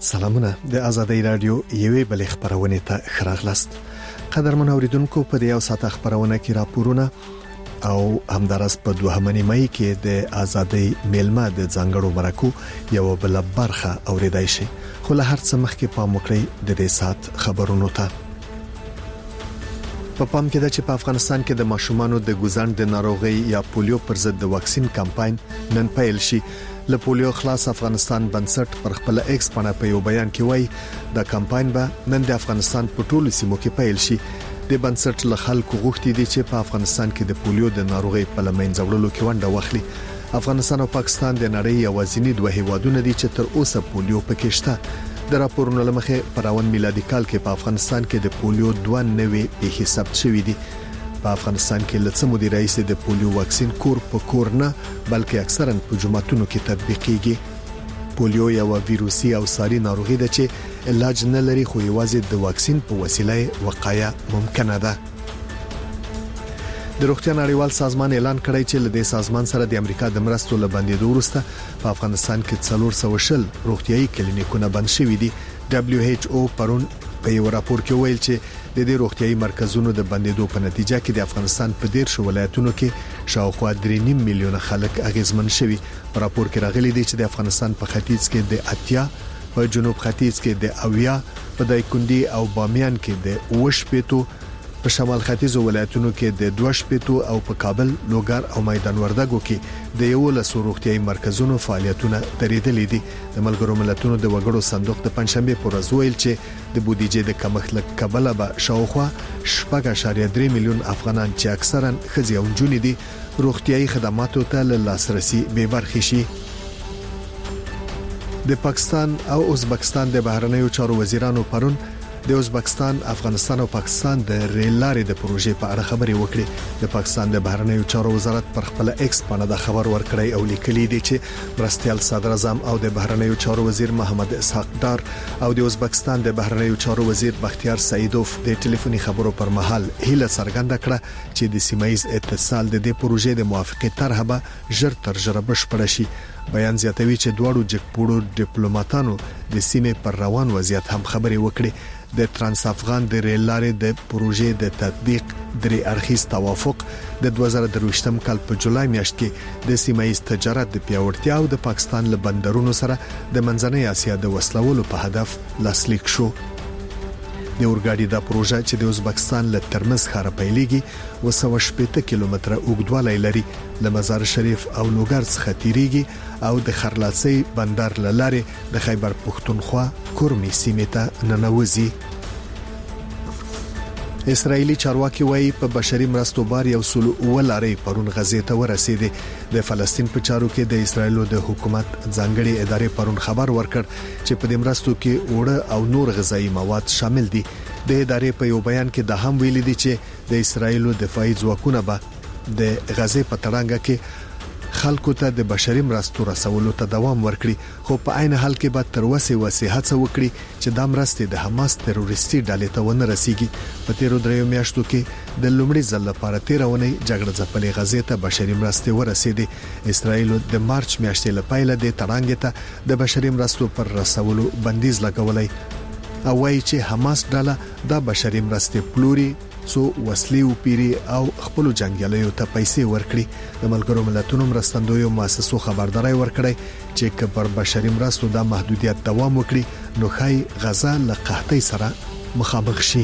سلامونه د ازادۍ رادیو یوې بلې خبرونه ته خراغلاست. قدرمن اوریدونکو په دې یو ساعت خبرونه کې راپورونه او همدارس په 2 مې کې د ازادۍ میلمه د ځانګړو مرکو یو بل برخه اوریدای شي. خو له هر څه مخکې پام وکړئ د دې ساعت خبرونو ته. په پام کې ده چې په افغانستان کې د ماشومانو د ګوزند د ناروغي یا پولیو پر ضد د واکسین کمپاین نن پیل شي. له پولیو خلاص افغانستان بنسټ پر خپل ایکس باندې په یو بیان کې وایي د کمپاین به نن د افغانستان په ټولو سیمو کې پیل شي. د بنسټ له خلکو غوښتي دي چې په افغانستان کې د پولیو د ناروغي په لمنځه وړلو کې ونډه واخلي. افغانستان او پاکستان د نړۍ یوازینی دوه هیوادونه دي چې تر اوسه پولیو پکې شته. د راپورونو لمخې پراون میلادي کال کې په افغانستان کې د پولیو 2 نوې پیښې ثبت شوې دي. په افغانستان کې لڅ مدیر رئیس د پولیو واکسین کور په کور نه بلکې اکثرا په جمعتونو کې تطبیقيږي. پولیو یو ویروسي او ساري ناروغي ده چې علاج نه لري خو یوازې د واکسین په وسیله وقایه ممکنه ده. د روغتیا نړیوال سازمان اعلان کړی چې له دې سازمان سره د امریکا د مرستو لبندېدو وروسته په افغانستان کې 400 روغتيایي کلینیکونه بند شوي دي. WHO پرون په یو راپور کې ویل چې د دې روغتيایي مرکزونو د بندېدو په نتیجه کې د افغانستان په 13 ولایتونو کې شاوخوا 3.5 میلیونه خلک اغیزمن شوي. په راپور کې راغلي دي چې د افغانستان په ختیځ کې د اتیا، په جنوب ختیځ کې د اویا، په دایکندي او بامیان کې د وشپېتو، په شمال ختیځو ولایتونو کې د 2 او په کابل، لوګر او میدان وردګو کې د 11 روغتيایي مرکزونو فعالیتونه درېدلې دي. د ملګرو ملتونو د وګړو صندوق د پنځشنبه پر ورځ ویل چې د بودیجې د کمښت له کبله به شاوخوا 4.3 میلیون افغانان چې اکثرا ښځې او نجونې دي روغتيایي خدماتو ته لاسرسي به برخې شي. د پاکستان او ازبکستان د بهرنیو چارو وزیرانو پرون د ازبکستان، افغانستان او پاکستان د ریل لارې د پروژې په اړه خبرې وکړې. د پاکستان د بهرنیو چارو وزارت پر خپل ایکس باندې د خبر ورکړی او لیکلي دی چې مرستيال صدر اعظم او د بهرنیو چارو وزیر محمد اسحاق دار او د ازبکستان د بهرنیو چارو وزیر بختیار سعیدوف د ټلیفوني خبرو پر مهال هیله څرګنده کړه چې د سیمایي اتصال د دې پروژې د موافقه طرحه به ژر تر ژره بشپړ شي. بیان زیاتوي چې دواړو جګپوړو ډیپلوماټانو د سیمې پر روان وضعیت هم خبرې وکړي. د ترانس افغان د ریل لارې د پروژې د تطبیق درې اړخیز توافق د 2023م کال په جولای میاشت کې د سیمایي تجارت د پیاوړتیا او د پاکستان له بندرونو سره د منځنۍ اسیا د وسلولو په هدف لاسلیک شو. د اورګاډي د پروژه چې د ازبکستان له ترمز ښار پیلېږي 280 کیلومتره اوږدوالی لري، له مزار شریف او لوګر څخه تیریږي او د خرلاڅي بندر لاره د خیبر پښتونخوا کورمي سیمې ته ننوځي. اسرایلی چارواکي وایي په بشري مرستو بار یو سلو ولاري پرون غزې ته ورسېده. د فلسطین په چارو کې د اسرایلو د حکومت ځانګړي ادارې پرون خبر ورکړ چې په دې مرستو کې اوړه او نور غذایی مواد شامل دي. د ادارې په یو بیان کې د هم ویل دي چې د اسرایلو دفاعي ځواکونه به د غزې په تړانګه کې خلکو ته د بشري مرستو رسولو ته دوام ورکړي، خو په عین حال کې به تر وسه هڅه وکړي چې د مرستې د حماس تروریستي ډلې ته ونه رسیږي. په تیرو دریو میاشتو کې د لومړي ځل لپاره 13 ونې جګړه ځپلې غزې ته بشري مرستې ورسېدې. اسرایل د مارچ میاشتې لپاره د تړانګې ته د بشري مرستو پر رسولو بندیز لګولای او وایي چې حماس ډله د بشري مرستې پلوري سو وسلې او پیری او خپل جنگیالیو ته پیسې ورکړي. د ملګرو ملتونو مرستندویو مؤسسو خبرداري ورکړي چې کبر بشري مرستو د محدودیت دوام وکړي نو خای غزا له قحطۍ سره مخامخ شي.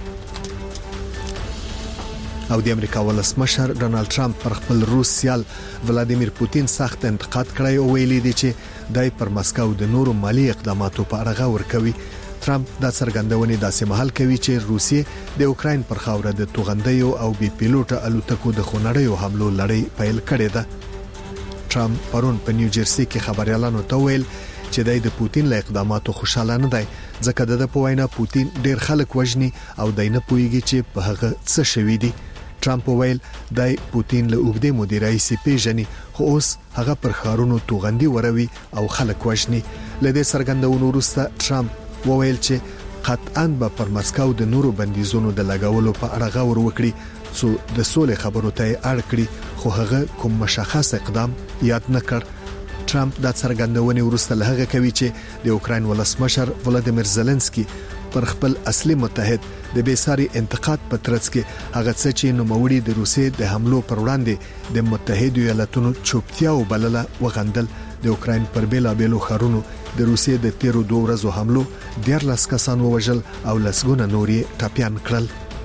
او د امریکا ولسمشر ډونالد ټرمپ پر خپل روس سیال ولادیمیر پوتین سخت انتقاد کړی او ویلي دی چې دای پر مسکو د نورو مالی اقداماتو په اړه غور کوي. ټرمپ دا څرګندونې داسې مهال کوي چې روسیې د اوکراین پر خاوره د توغندیو او بي پیلوټه الوتکو د خونړیو حملو لړۍ پیل کړې ده. ټرمپ پرون په نیو جرسي کې خبريالانو ته ویل چې د پوتین له اقداماتو خوشاله نه دی ځکه د په وینا پوتین ډیر خلک وژني او د نه پويږي چې په هغه څه شوی دی. ټرمپ ویل د پوتین له اوګدې مدیرای سي پیژني خو اوس هغه پر خارونو توغندي وروي او خلک وژني. لدې څرګندونو وروسته ټرمپ وویل چې قطعاً به پر مسکو د نورو بندیزونو د لګولو په اړه غور وکړي سو د سولې خبرو ته اړ کړي، خو هغه کوم مشخص اقدام یاد نه کړ. ټرمپ د څرګندونې وروسته له هغه کوي چې د اوکراین ولسمشر ولادیمیر زيلنسکي پر خپل اصلي متحد د بیساري انتقاد په ترڅ کې هغه څه چې نوموړي د روسیې د حملو پر وړاندې د متحده ایالاتونو چوپتیا وبلله وغندل. د اوکراین پر بیلابېلو ښارونو د روسیې د 13 ورځو حملو 14 کسان ووژل او لسګونه نورې ټاپیان کړل.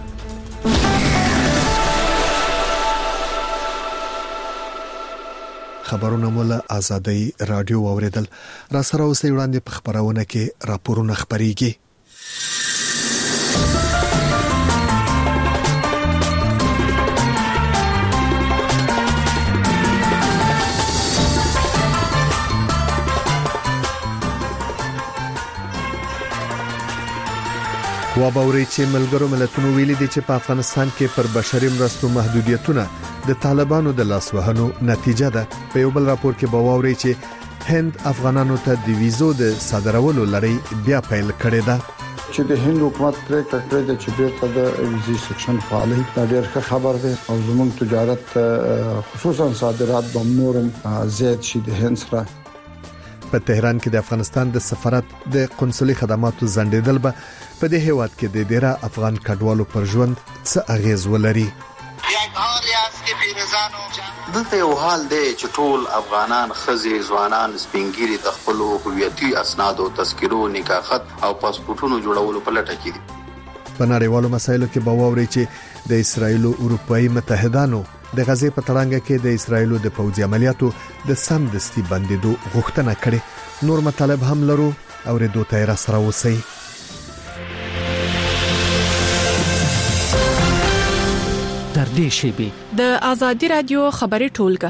خبرونه مولا آزادۍ رادیو اوریدل. را سره اوسې وړاندې په خبرونه کې راپورونه خبريږي. وابوري چې ملګرو ملتونو ویلي دي چې په افغانستان کې پر بشري مرستو محدودیتونه د طالبانو د لاسوهنو نتیجه ده. په یو بل راپور کې باوري چې هند افغانانو ته د ویزو د صادرولو لړۍ بیا پیل کړې ده. چې د هند حکومت پریکړه کړې ده چې بیرته د ویزې سیکشن فعالي دا ډېر ښه خبر ده او زموږ تجارت خصوصا صادرات به نورم زیات شي د هند سره. په تهران کې د افغانستان د سفارت د قنصلي خدماتو ځنډیدل به په دې هیواد کې د ډیره افغان کډوالو پر ژوند څه اغیز ولري. دلته یو حال دی چې ټول افغانان خزي ځوانان سپینګيري د خپل هویتي اسناد او تذکرو نکاحت او پاسپورتونو جوړولو په لټه کې دي. په نړیوالو مسایلو کې باوري چې د اسرایل او اروپאי متحدانو د غزې په تړانګه کې د اسرایل د پوځي عملیاتو د سمدستي بندیدو غوښتنه کړې. نور مطالب هم لرو او ردو ته را سره وسی. تر دې شیبې د آزادي رادیو خبري ټولګه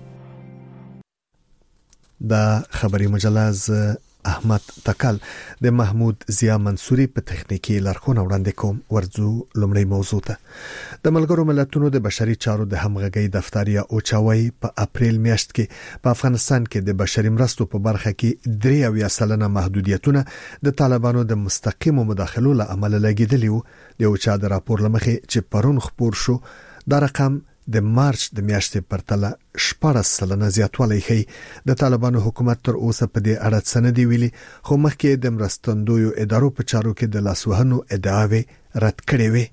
د خبري مجلس احمد تکل د محمود ضیا منصوري په تخنیکی لارښوونه وړاندې کوم. ورځو لومړی موضوع ته د ملګرو ملتونو د بشري چارو د همغږي دفتر یا اوچاوي په اپریل میاشت کې په افغانستان کې د بشري مرستو په برخه کې 3% محدودیتونه د طالبانو د مستقیمو مداخلو له امله لګیدلی وو. د اوچا د راپور لمخې چې پرون خبر شو دا رقم د مارچ د میاشتې پرتله 14% زیاتوالی ښیي. د طالبانو حکومت تر اوسه په دې اړه څه نه دی ویلي، خو مخکې د مرستندویو ادارو په چارو کې د لاسوهنو ادعاوې رد کړې وې.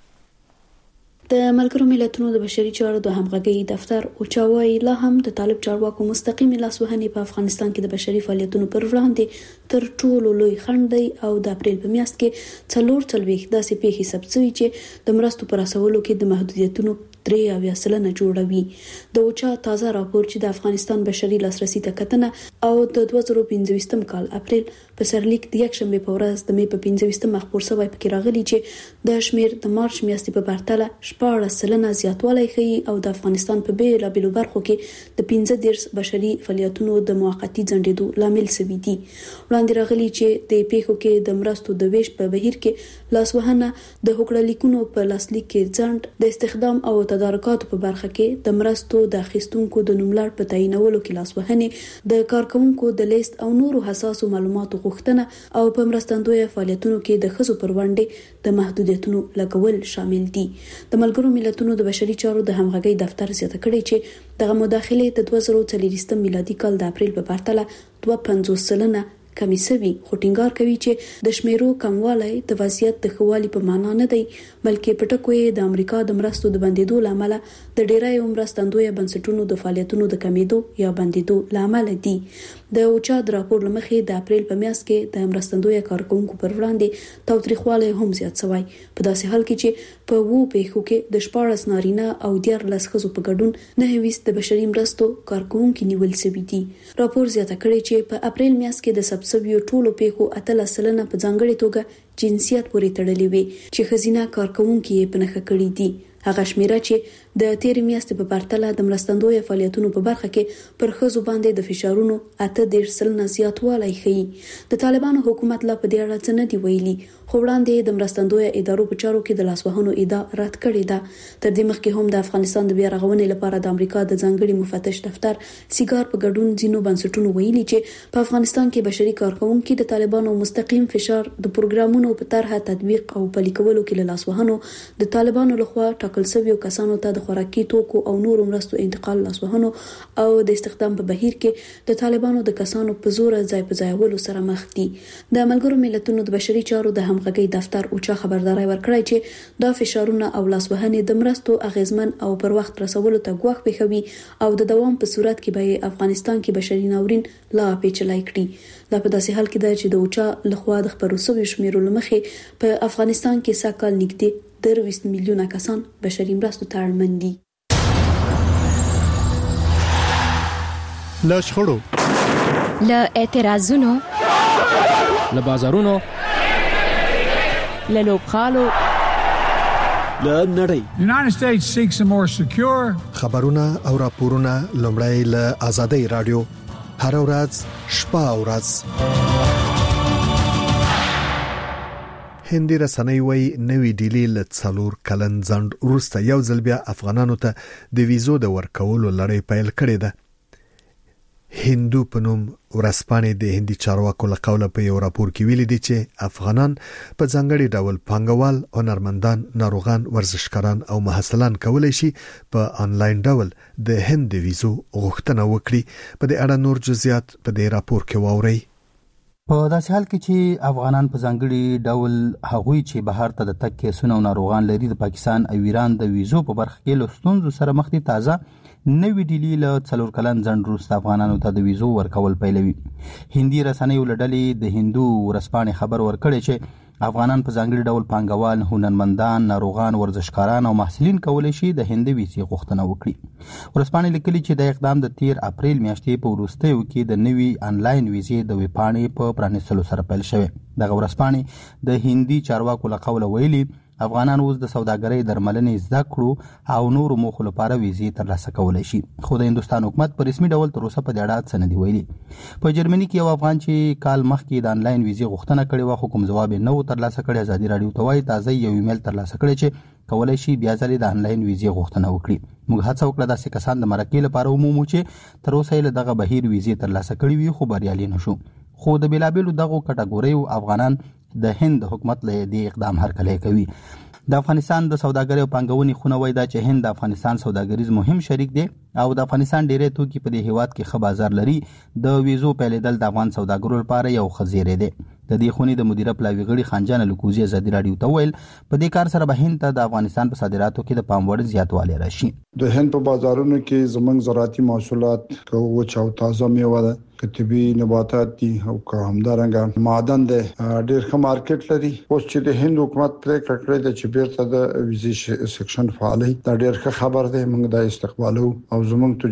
د ملګرو ملتونو د بشري چارو د همغږي دفتر اوچاوي لا هم د طالب چارواکو مستقیم لاسوهنې په افغانستان کې د بشري فعالیتونو پر وړاندې تر ټولو لوی خنډ دی او د اپریل په میاشت کې 4 داسې پیښې ثبت شوې چې د مرستو پر رسولو کې د محدودیتونو 3% جوړوي. د اوچا تازه راپور چې د افغانستان بشري لاسرسي ته کتنه او د 2025 کال اپریل په سرلیک د یکشنبه په ورځ د می په 25 مخبور سوی پکې راغلی چې د شمیر د مارچ میاشتې په پرتله 14% زیاتوالی ښیي او د افغانستان په بیلابېلو برخو کې د 15 بشري فعالیتونو د موقتی ځنډېدو لامل شوی دي. وړاندې راغلی چې د پیښو کې د مرستو د ویش په بهیر کې لاسوهنه، د هوکړه لیکونو په لاسلیک کې ځنډ، د استخدام او تدارکاتو په برخه کې د مرستو د اخیستونکو د نوملړ په تعینولو کې لاسوهنې، د کارکونکو د لیست او نورو حساسو معلوماتو غوښتنه او په مرستندوی فعالیتونو کې د ښځو پر وړاندې د محدودیتونو لګول شامل دي. د ملګرو ملتونو د بشري چارو د همغږي دفتر زیاته کړې چې دغه مداخله د 2024 میلادي کال د اپریل په پرتله 2.50% کمی سوي، خو ټینګار کوي چې د شمیرو کموالی د وضعیت د ښوالي په معنا نه دی، بلکې په ټکو یې د امریکا د مرستو د بندیدو لامل د ډیری مرستندوی بنسټونو د فعالیتونو د کمیدو یا بندیدو لامل دي. د اوچا د راپور لمخې د اپریل په میاشت کې د مرستندوی کارکونکو پر وړاندې تاوتریخوالی هم زیات شوی، په داسې حال کې چې په وو پیښو کې د 14 نارینه او 14 ښځو په ګډون 9 د بشري مرستو کارکونکو نیول شوی دي. راپور زیاته کړی چې په اپریل میاشت کې د سبسبیو ټولو پیښو 8% په ځانګړې توګه جنسیت پورې تړلې وي چې ښځینه کارکونکو یې په نښه کړې دي. هغه شمیره چې د تیرې میاشتې په پرتله د مرستندوی فعالیتونو په برخه کې پر ښځو باندې د فشارونو 8% زیاتوالی ښیي. د طالبانو حکومت لا په دې اړه څه نه دی ویلي، خو وړاندې د مرستندوی ادارو په چارو کې د لاسوهنو ادعا رد کړې ده. تر دې مخکې هم د افغانستان د بیا رغونې لپاره د امریکا د ځانګړي مفتش دفتر سیګار په ګډون ځینو بنسټونو ویلي چې په افغانستان کې بشري کارکونکو د طالبانو مستقیم فشار د پروګرامونو په طرحه تطبیق او پلي کولو کې له لاسوهنو د طالبانو لخوا ټاکل شویو کسانو ته د خوراکي توکو او نورو مرستو انتقال لاسوهنو او د استخدام په بهیر کې د طالبانو د کسانو په زور ځای په ځایولو سره مخ دي. د ملګرو ملتونو د بشري چارو د همغږي دفتر اوچا خبرداري ورکړی چې دا فشارونه او لاسوهنې د مرستو اغیزمن او پر وخت رسولو ته ګواښ پېښوي او د دوام په صورت کې به افغانستان کې بشري ناورین لا پیچلای کړي. دا په داسې حال کې ده چې د اوچا لخوا د خبرو سوي شمیرو لمخې په افغانستان کې ساکال نږدې 20 میلیونه کسان بشري مرستو ته اړمن دي. له شخړو، له اعتراضونو، له بازارونو، له لوبخالو، له نړۍ. The United States seeks a more secure. خبرونه او راپورونه لومړی له آزادۍ رادیو هر ورځ شپه او ورځ. هندي رسنۍ وایي نوې ډیلی له 4 کلن ځنډ وروسته یو ځل بیا افغانانو ته د ویزو د ورکولو لړۍ پیل کړې ده. هندو په نوم ورسپانې د هندي چارواکو له قوله په یو راپور کې ویلي دي چې افغانان په ځانګړي ډول پانګوال، هنرمندان، ناروغان، ورزشکاران او محصلان کولای شي په انلاین ډول د هند د ویزو غوښتنه وکړي. په دې اړه نور جزئیات په دې راپور کې واورئ. په داسې حال کې چې افغانان په ځانګړي ډول هغوی چې بهر ته د تګ کیسونه او ناروغان لري د پاکستان او ایران د ویزو په برخه کې له ستونزو سره مخ دي. تازه نوې ډیلی له 4 کلن ځنډ وروسته افغانانو ته د ویزو ورکول پیلوي. هندي رسنیو له ډلې د هندو ورسپانې خبر ورکړی چې افغانان په ځانګړي ډول پانګوال، هنرمندان، ناروغان، ورزشکاران او محصلین کولای شي د هند ویزې غوښتنه وکړي. ورسپانې لیکلي چې د اقدام د 13 اپریل میاشتې په وروستیو کې د نوي انلاین ویزې د ویبپاڼې په پرانیستلو سره پیل شوی. دغه ورسپانې د هندي چارواکو له قوله ویلي افغانان اوس د سوداګرۍ، درملنې، زده کړو او نورو موخو لپاره ویزې ترلاسه کولای شي. خو د هندستان حکومت په رسمي ډول تر اوسه په دې اړه څه نه دی ویلي. په جرمني کې یو افغان چې کال مخکې د انلاین ویزې غوښتنه کړې و خو کوم جواب نه و ترلاسه کړی، ازادي رادیو ته وایي تازه یو ایمیل ترلاسه کړی چې کولای شي بیا ځلې د انلاین ویزې غوښتنه وکړي. موږ هڅه وکړه داسې کسان د مرکې لپاره ومومو چې تر اوسه یې دغه بهیر ویزې ترلاسه کړې وي خو بریالي نشو. خو د بیلابیلو دغو کټګوریو افغانان د هند حکومت له دې اقدام هرکلی کوي. د افغانستان د سوداګرۍ او پانګونې خونه وایي دا چې هند د افغانستان سوداګریز مهم شریک دی او د افغانستان ډېری توکي په دې هیواد کې ښه بازار لري. د ویزو پیلېدل د افغان سوداګرو لپاره یو ښه زیری دی. د دې خونې د مدیره پلاوي غړي خانجان الکوزي ازادي رادیو ته ویل په دې کار سره به هند ته د افغانستان په صادراتو کې د پام وړ زیاتوالی راشي. د هند په بازارونو کې زموږ زراعتي محصولات کوچ او تازه میوه ده، طبي نباتات دي او که همدارنګه معدن ده، ډېر ښه مارکیټ لري. اوس چې د هند حکومت پریکړه کړې ده چې بیرته د ویزې سیکشن فعالي، دا ډېر ښه خبر ده. موږ د استقبالو او زموږ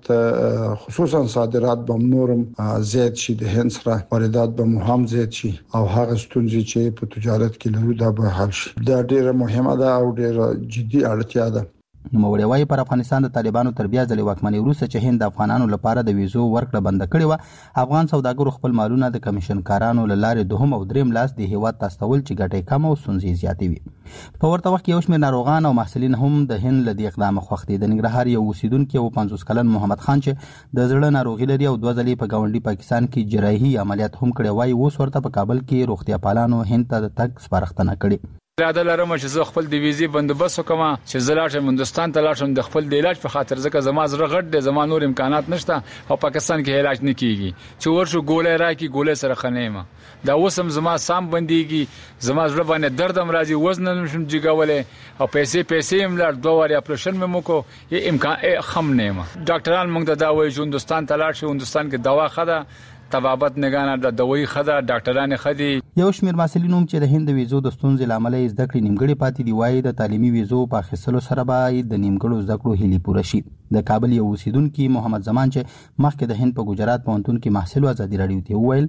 تجارت خصوصا صادرات به نورم زیات شي، د هند سره واردات به هم زیات شي او هغه ستونزې چې په تجارت کې لرو دا به حل شي. دا ډېره مهمه ده او ډېره جدي اړتیا ده. نوموړی وایي پر افغانستان د طالبانو تر بیا ځلې واکمنۍ وروسته چې هند د افغانانو لپاره د ویزو ورکړه بنده کړې وه، افغان سوداګرو خپل مالونه د کمیشنکارانو له لارې دوهم او دریم لاس د هیواد ته استول چې ګټې کم او ستونزې زیاتې وي. په ورته وخت کې یو شمېر ناروغان او محصلین هم د هند له دې اقدامه خوښ دي. د ننګرهار یو اوسیدونکی او 50 کلن محمد خان چې د زړه ناروغي لري او 2 ځلې په ګاونډي پاکستان کې جراحي عملیات هم کړی وایي اوس ورته په کابل کې روغتیا پالانو هند ته د تګ سپارښتنه کړې. اراده لرم چې زه خپل د ویزې بندوبست وکم چې زه لاړ شم هندستان ته، لاړ شم د خپل د علاج په خاطر، ځکه زما زړه غټ دی، زما نور امکانات نشته او پاکستان کې علاج نه کیږي. چې ورشو ګولې راکې ګولې سره خنېما دا اوسم زما سام بنديږي، زما زړه باندې درد هم راځي، وزن نشم جګولې او پیسې هم لار 2 واری اپریشن مې مکو، یې امکان خم نه ما. ډاکټران موږ ته دا وایي چې هندستان ته لاړ شي، هندستان کې دوا خده طبابت نگانه د دوی خده، ډاکټرانه خدي. یو شمېر محصلین هم چې د هند ویزو د ستونزې لامل یې زده کړې نیمګړې پاتې دی وایي د تعلیمي ویزو په اخیستلو سره به د نیمګړو زده کړو هیلې پوره شي. د کابل یو اوسیدونکي محمد زمان چې مخکې د هند په ګجرات پوهنتون کې محصل و ازادي رادیو ته وویل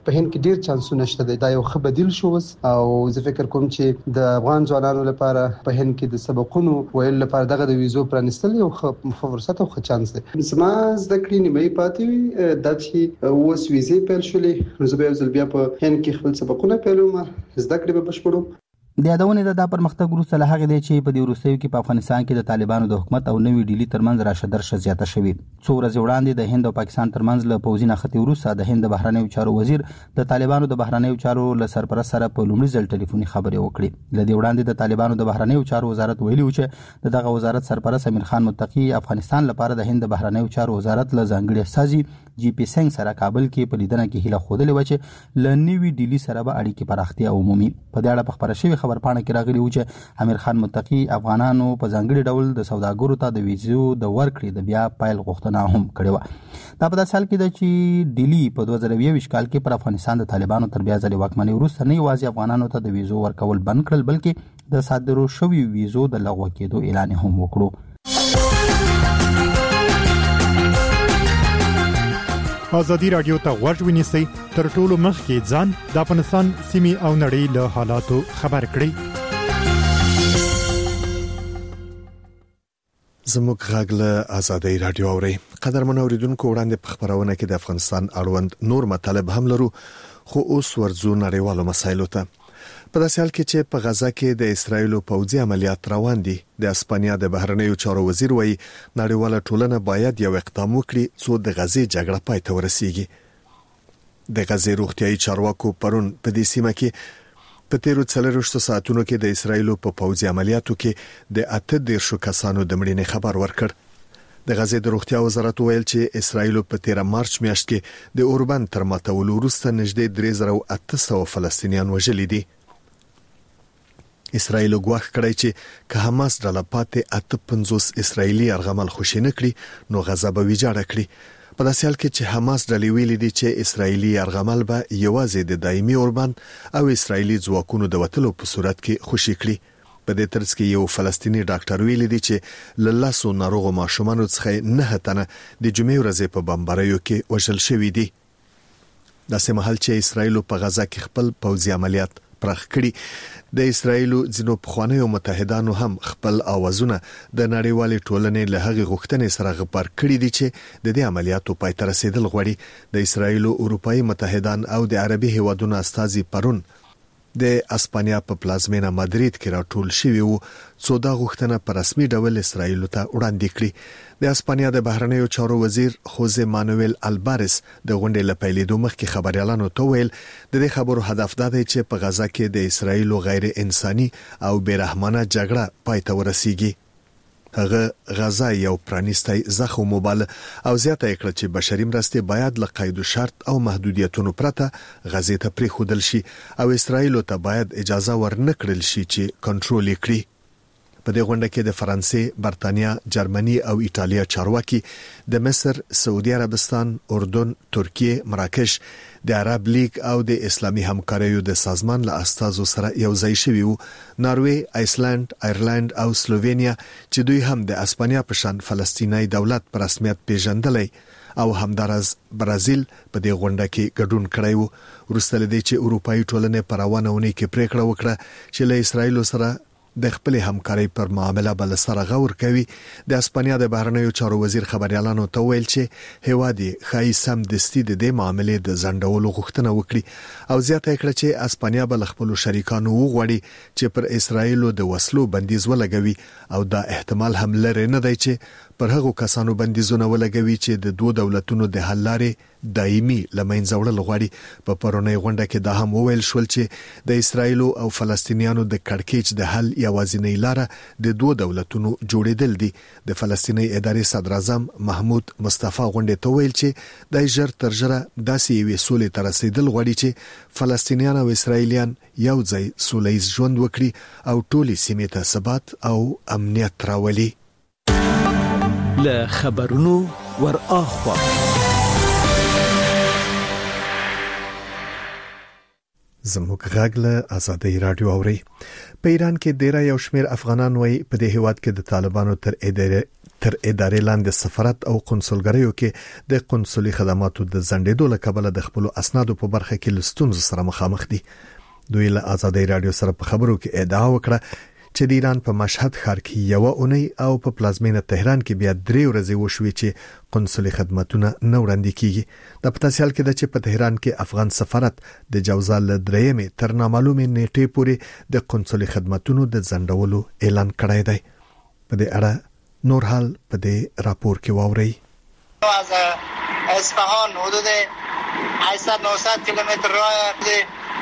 په هند کې ډیر چانسونه شته دا یو ښه بدیل شو او زه فکر کوم چې د افغان ځوانانو لپاره په هند کې د سبقونو ویل لپاره دغه د ویزو پرانستل یو ښه فرصت او ښه چانس دی. زما زده کړې نیمه پاتې د چې اوس ویزې پیل شولې نو زه به ځل بیا په هند کې خپل سبقونه پیلوم زده کړې به بشپړوم. د یادونه د پرمختګ وروسته له هغه دی چې په دې وروستیو کې په افغانستان کې د طالبانو د حکومت او نوې ډیلی ترمنځ راشه درشه زیاته شوې. څو ورځې وړاندې د هند او پاکستان ترمنځ له پوځي نښتې وروسته د هند د بهرنیو چارو وزیر د طالبانو د بهرنیو چارو له سرپرست سره په لومړي ځل ټلیفوني خبرې وکړې. له دې وړاندې د طالبانو د بهرنیو چارو وزارت ویلي و چې دغه وزارت سرپرست امیر خان متقی افغانستان لپاره د هند د بهرنیو چارو وزارت له ځانګړي استازي جی پی سنگ سره کابل کې په لیدنه کې هیله خوده لوي چې ل نوې ډیلی سره به اړیکې پراختیا عمومي. په دې اړه په خبره شوی خبرپاڼه کې راغلی و چې امیر خان متقی افغانانو په ځانګړي ډول د سوداګرو ته د ویزو د ورکړې د بیا پایل غوښتنه هم کړې و. دا په داسې حال کې ده چې ډیلی په 2020 کال کې پر افغانستان د طالبانو تر بیا ځلې واکمنۍ وروسته نه یوازې افغانانو ته د ویزو ورکول بند کړل بلکې د صادرو شوی ویزو د لغوه کېدو اعلان هم وکړو. ازادي رادیو ته غوږ ونیسئ تر ټولو مخکې ځان د افغانستان سیمې او نړۍ له حالاتو خبر کړئ. زموږ غږ له ازادي رادیو اوري. قدرمن اوریدونکو وړاندې په خبرونه کې د افغانستان اړوند نور مطالب هم لرو خو اوس ورځو نړیوالو مسایلو ته. په داسې حال کې چې په غزا کې د اسرایل پوځي عملیات روان دي د اسپانیا د بهرنیو چارو وزیر وایي نړیواله ټولنه باید یو اقدام وکړي څو د غزې جګړه پای ته ورسیږي. د غزې روغتيایي چارواکو پرون په دې سیمه کې په تیرو 4 ساعتونو کې د اسرایل په پوځي عملیاتو کې د 18 کسانو د مړینې خبر ورکړ. د غزې د روغتیا وزارت ویل چې اسرایل په 13 مارچ میاشت کې د اوربن تر ماتولو وروسته نږدې 3800 فلسطینیان وژلي دي. اسرایل غواخ کړی چې که حماس ډله پاتې 58 اسرایلی ارغمل خوشینه کړي نو غزا به ویجاړه کړي. په داسې حال کې چې حماس ډلې ویلي دي چې اسرایلی ارغمل به یوازې د دایمي اوربن او اسرایلی ځواکونو د وټلو په صورت کې خوشي کړي. په دې ترڅ کې یو فلسطینی ډاکټر ویلي دی چې لاسو ناروغ ماشومان څخه 9 تنه د جمعې ورځې په بمباریو کې وژل شوي دي. د سیمهال چې اسرایل په غزا کې خپل پوځي عملیات پرخ کړي د اسرایل ځینو پخوانیو متحدانو هم خپل اوازونه د نړیوالې ټولنې له هغې غوښتنې سره غبر کړي دي چې د دې عملیاتو پای ته رسیدل غواړي. د اسرایل اروپאי متحدان او د عربي هیوادونو استازي پرون د اسپانیا په پلازمینه مادرید کې راټول شوي وو څو دا غوښتنه په رسمي ډول اسرایل ته وړاندې کړي. د اسپانیا د بهرنیو چارو وزیر خوزه مانویل البارس د غونډې لپاره مخکې خبريالانو ته ویل د دې خبرو هدف دا دی چې په غزا کې د اسرایل غیر انساني او بیرحمانه جګړه پای ته ورسیږي. هغه غزا یو پرانیستای زخم وبال او زیاته کړ چې بشري مرستې باید له قید او شرط او محدودیتونو پرته غزې ته پریښودل شي او اسرایل ته باید اجازه ورنکړل شي چې کنټرول کړي. په دې غونډه کې د فرانسې، برتانیا، جرمني او ایتالیا چارواکي د مصر، سعودي عربستان، اردن، ترکیه، مراکش، د عرب لیگ او د اسلامي همکاریو د سازمان له استازو سره یو ځای شوي وو. ناروې، آیسلند، آیرلند او سلووینیا چې دوی هم د اسپانیا په شان فلسطیني دولت په رسمیت پیژندلې او همدارس برازیل په دې غونډه کې ګډون کړی وو. وروسته لدې چې اروپאי ټولنې په روانه ونې کې پریکړه وکړه چې له اسرایل سره د خپل همکاري پر معاملې بل سره غور کوي. د اسپانیا د بهرنیو چارو وزیر خبريالانو ته ویل چې هوادي خای سم دستي د دې معاملې د ځنډولو غوښتنه وکړي او زیاته کړه چې اسپانیا بل خپل شریکانو وغوړي چې پر اسرایل د وسلو بندیز ولګوي او دا احتمال هم لري نه دی چې پر هغو کسانو بندیزونه ولګوي چې د دوه دولتونو د حل لارې دایمي لمنځه وړل غواړي. په پرونی غونډه کې دا هم وویل شول چې د اسرایل او فلسطینیانو د کړکېچ د حل یوازینی لاره د دوه دولتونو جوړېدل دي. د فلسطیني ادارې صدر اعظم محمود مصطفی غونډه ته ویل چې د ژر تر ژره داسې یو سولې تر رسیدل غواړي چې فلسطینیان او اسرایلیان یو ځای سولهییز ژوند وکړي او ټولې سیمې ته ثبات او امنیت راولي. له خبرونو ور اخوا زموږ غږ له ازادي رادیو اوري. په ایران کې ډیر یو شمېر افغانان وایي په دې هیواد کې د طالبانو تر ادارې لاندې سفارت او قونسلګریو کې د قونسلي خدماتو د ځنډېدو له کبله د خپل اسنادو په برخه کې لستونز سره مخامخ دي. دوی له آزادۍ رادیو سره په خبرو کې ادعا وکړه چې د ایران په مشهد ښار کې یو اونۍ او په پلازمینه تهران کې بیا 3 ورځې وشوي چې قونسلي خدماتونه نه وړاندې کیږي. د پتاسیال کې د چې په تهران کې افغان سفارت د جوزا ل درېمې تر نامعلومه نیټې پورې د قونسلي خدماتونو د ځنډولو اعلان کړی دی. په دې اړه نور حال په دې راپور کې واوري. از اصفهان حدود 800-900 کیلومتر راه ده.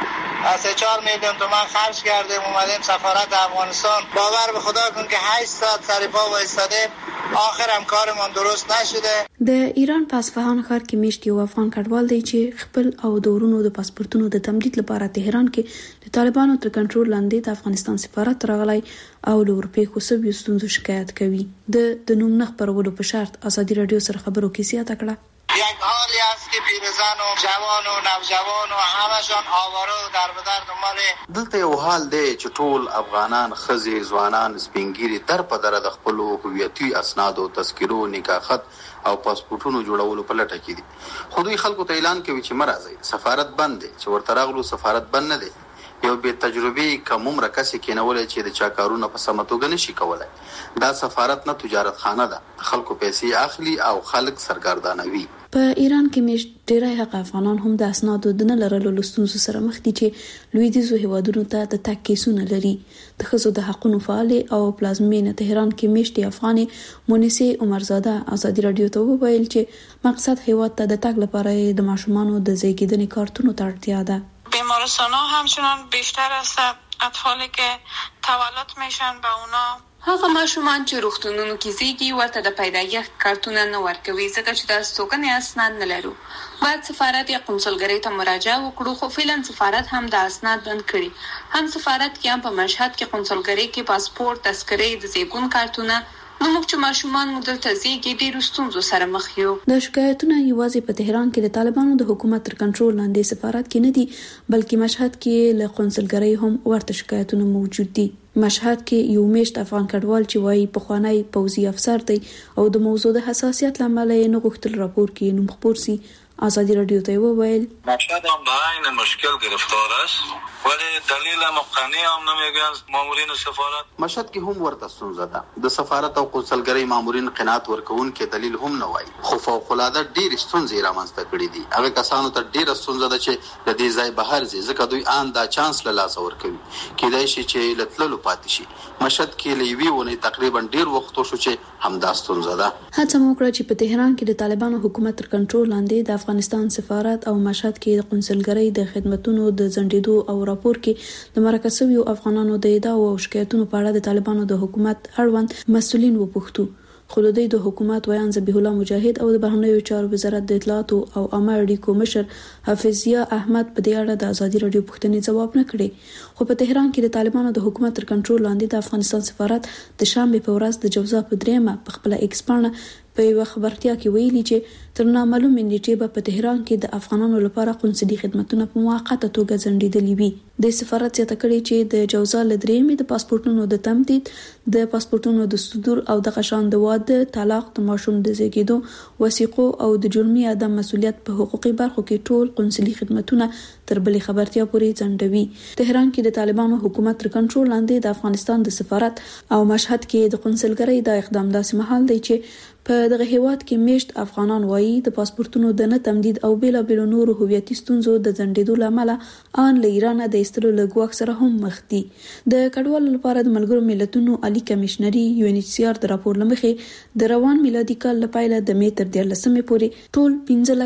از 4 میلیون تومان خرج کردیم اومدیم سفارت افغانستان. باور به خدا کن که 8 ساعت سر پا وایسادیم، آخر هم کارمان درست نشده. د ایران په اصفهان ښار کې میشت یو افغان کډوال دی چې خپل او دورونو د پاسپورتونو د تمدید لپاره تهران کې د طالبانو تر کنټرول لاندې د افغانستان سفارت راغلی او له اروپای خو سب یو ستونزو شکایت کوي. د نوم نه خبرولو په شرط آزادي رادیو سره خبرو کې زیاته کړه. یک حالی است که پیرزن و جوان و نوجوان و همشان آواره و در بدر دنبال دلته یو حال دی چې ټول افغانان خزي ځوانان سپینګيري در په در د خپل هویتي اسناد او تذکرو نکاحت او پاسپورتونو جوړولو په لټه کې دي. خو دوی خلکو ته اعلان کوي چې مرزي سفارت بند دی، چې ورته راغلو سفارت بند نه دی. یو به تجربه کوم رکسې کېنولې چې د چا کارونه په سمتوګه نشي کولای. دا سفارت نه تجارت خانه ده، خلکو پیسې اخلي او خلک سرګردانوي. په ایران کې مش ډیری حق افغانان هم د اسنادو د نه لرلو لستونزو سره مخ دي چې لویدیځو هیوادونو ته د تک کیسونه لري. د ښځو د حقوقو فعال او پلازمینه تهران کې مشتي افغاني مونیسه عمرزاده آزادي رادیو ته وویل چې مقصد هیواد ته د تک لپاره د ماشومانو د زیږیدنې کارتونو ته اړتیا ده. بیمارستان‌ها همچنان بیشتر است اطفالی که تولد میشن به اونا هغه ماشومان چې روغتونونو کې زیږي ورته د پیدایښت کارتونه نه ورکوي ځکه چې د استوګنې اسناد نه لرو. باید سفارت یا قونسلګرۍ ته مراجعه وکړو، خو فعلا سفارت هم د اسناد بند کړي. هم سفارت کې هم په مشهد کې قونسلګرۍ کې پاسپورت، تذکرې، د زیږون کارتونه نو موږ چې ماشومان مو دلته زیږي ډېرو ستونزو سره مخ یو. د شکایتونه یوازې په تهران کې د طالبانو د حکومت تر کنټرول لاندې سفارت کې نه دي، بلکې مشهد کې له قونسلګرۍ هم ورته شکایتونه موجود دي. مشهد کې یو میشت افغان کډوال چې وایي پخوانی پوځي افسر دی او د موضوع د حساسیت لامل یې نه غوښتل راپور کې نوم خپور سي. آزادی رادیو ته وویل مشهد هم به عین مشکل گرفتار است ولی دلیل مقنعی هم نمیگن مامورین سفارت. مشهد کې هم ورته ستونزه ده. د سفارت او قونسلګرۍ مامورین قناعت ورکون کې دلیل هم نه وایي. خو فوق العاده ډېر ستونزې رامنځته کړې دي. هغه کسانو ته ډېر ستونزه ده چې د دې ځای بهر ځي ځکه دوی آن دا چانس له لاس ورکوي. کېدای شي چې لتللو پاتې شي. مشهد کې لوي ونی تقریبا ډېر وخت شو چې همدا ستونزه ده. هڅه وکړه چې په تهران کې د طالبانو حکومت تر کنټرول لاندې د افغانستان سفارت او مشهد کې د قونسلګرۍ د خدماتونو د ځنډېدو او راپور کې د مرکه شویو افغانانو د ادعاو او شکایتونو په اړه د طالبانو د حکومت اړوند مسؤلین وپوښتو. خو د دوی د حکومت ویان ذبیح الله مجاهد او د بهرنیو چارو وزارت د اطلاعات او عامه اړیکو مشر حافظ ضیا احمد په دې اړه د آزادي رادیو پوښتنې ځواب نه کړي. خو په تهران کې د طالبانو د حکومت تر کنټرول لاندې د افغانستان سفارت د شنبه په ورځ د جوزا په درېمه په خپل ایکس باندې په یو خبرتیا کې ویلي چې تر نامعلومه نیټې به په تهران کې د افغانانو لپاره قونسلي خدماتونه په موقته توګه ځنډېدلې وي. د سفارت زیاته کړي چې د جوزا ل درېمې د پاسپورتونو د تمدید، د پاسپورتونو د صدور او د غشان د واده، طلاق، د ماشوم د زیږیدو وثیقو او د جرمي عدم مسؤلیت په حقوقي برخو کې ټول قونسلي خدماتونه تر بلې خبرتیا پورې ځنډوي. تهران کې د طالبانو حکومت تر کنټرول لاندې د افغانستان د سفارت او مشهد کې د قونسلګرۍ د اقدام داسې محل دی چې په دغه هیواد کې میشت افغانان وایي د پاسپورتونو د نه تمدید او بیلابیل نورو هویتي ستونزو د ځنډېدو لامل ان له ایران د ایستلو لګوښ سره هم مخ دي. د کډوالو لپاره د ملګرو ملتونو عالی کمشنري UNHCR د راپور لمخې د روان میلادي کال لپاره د می تر 13 پورې ټول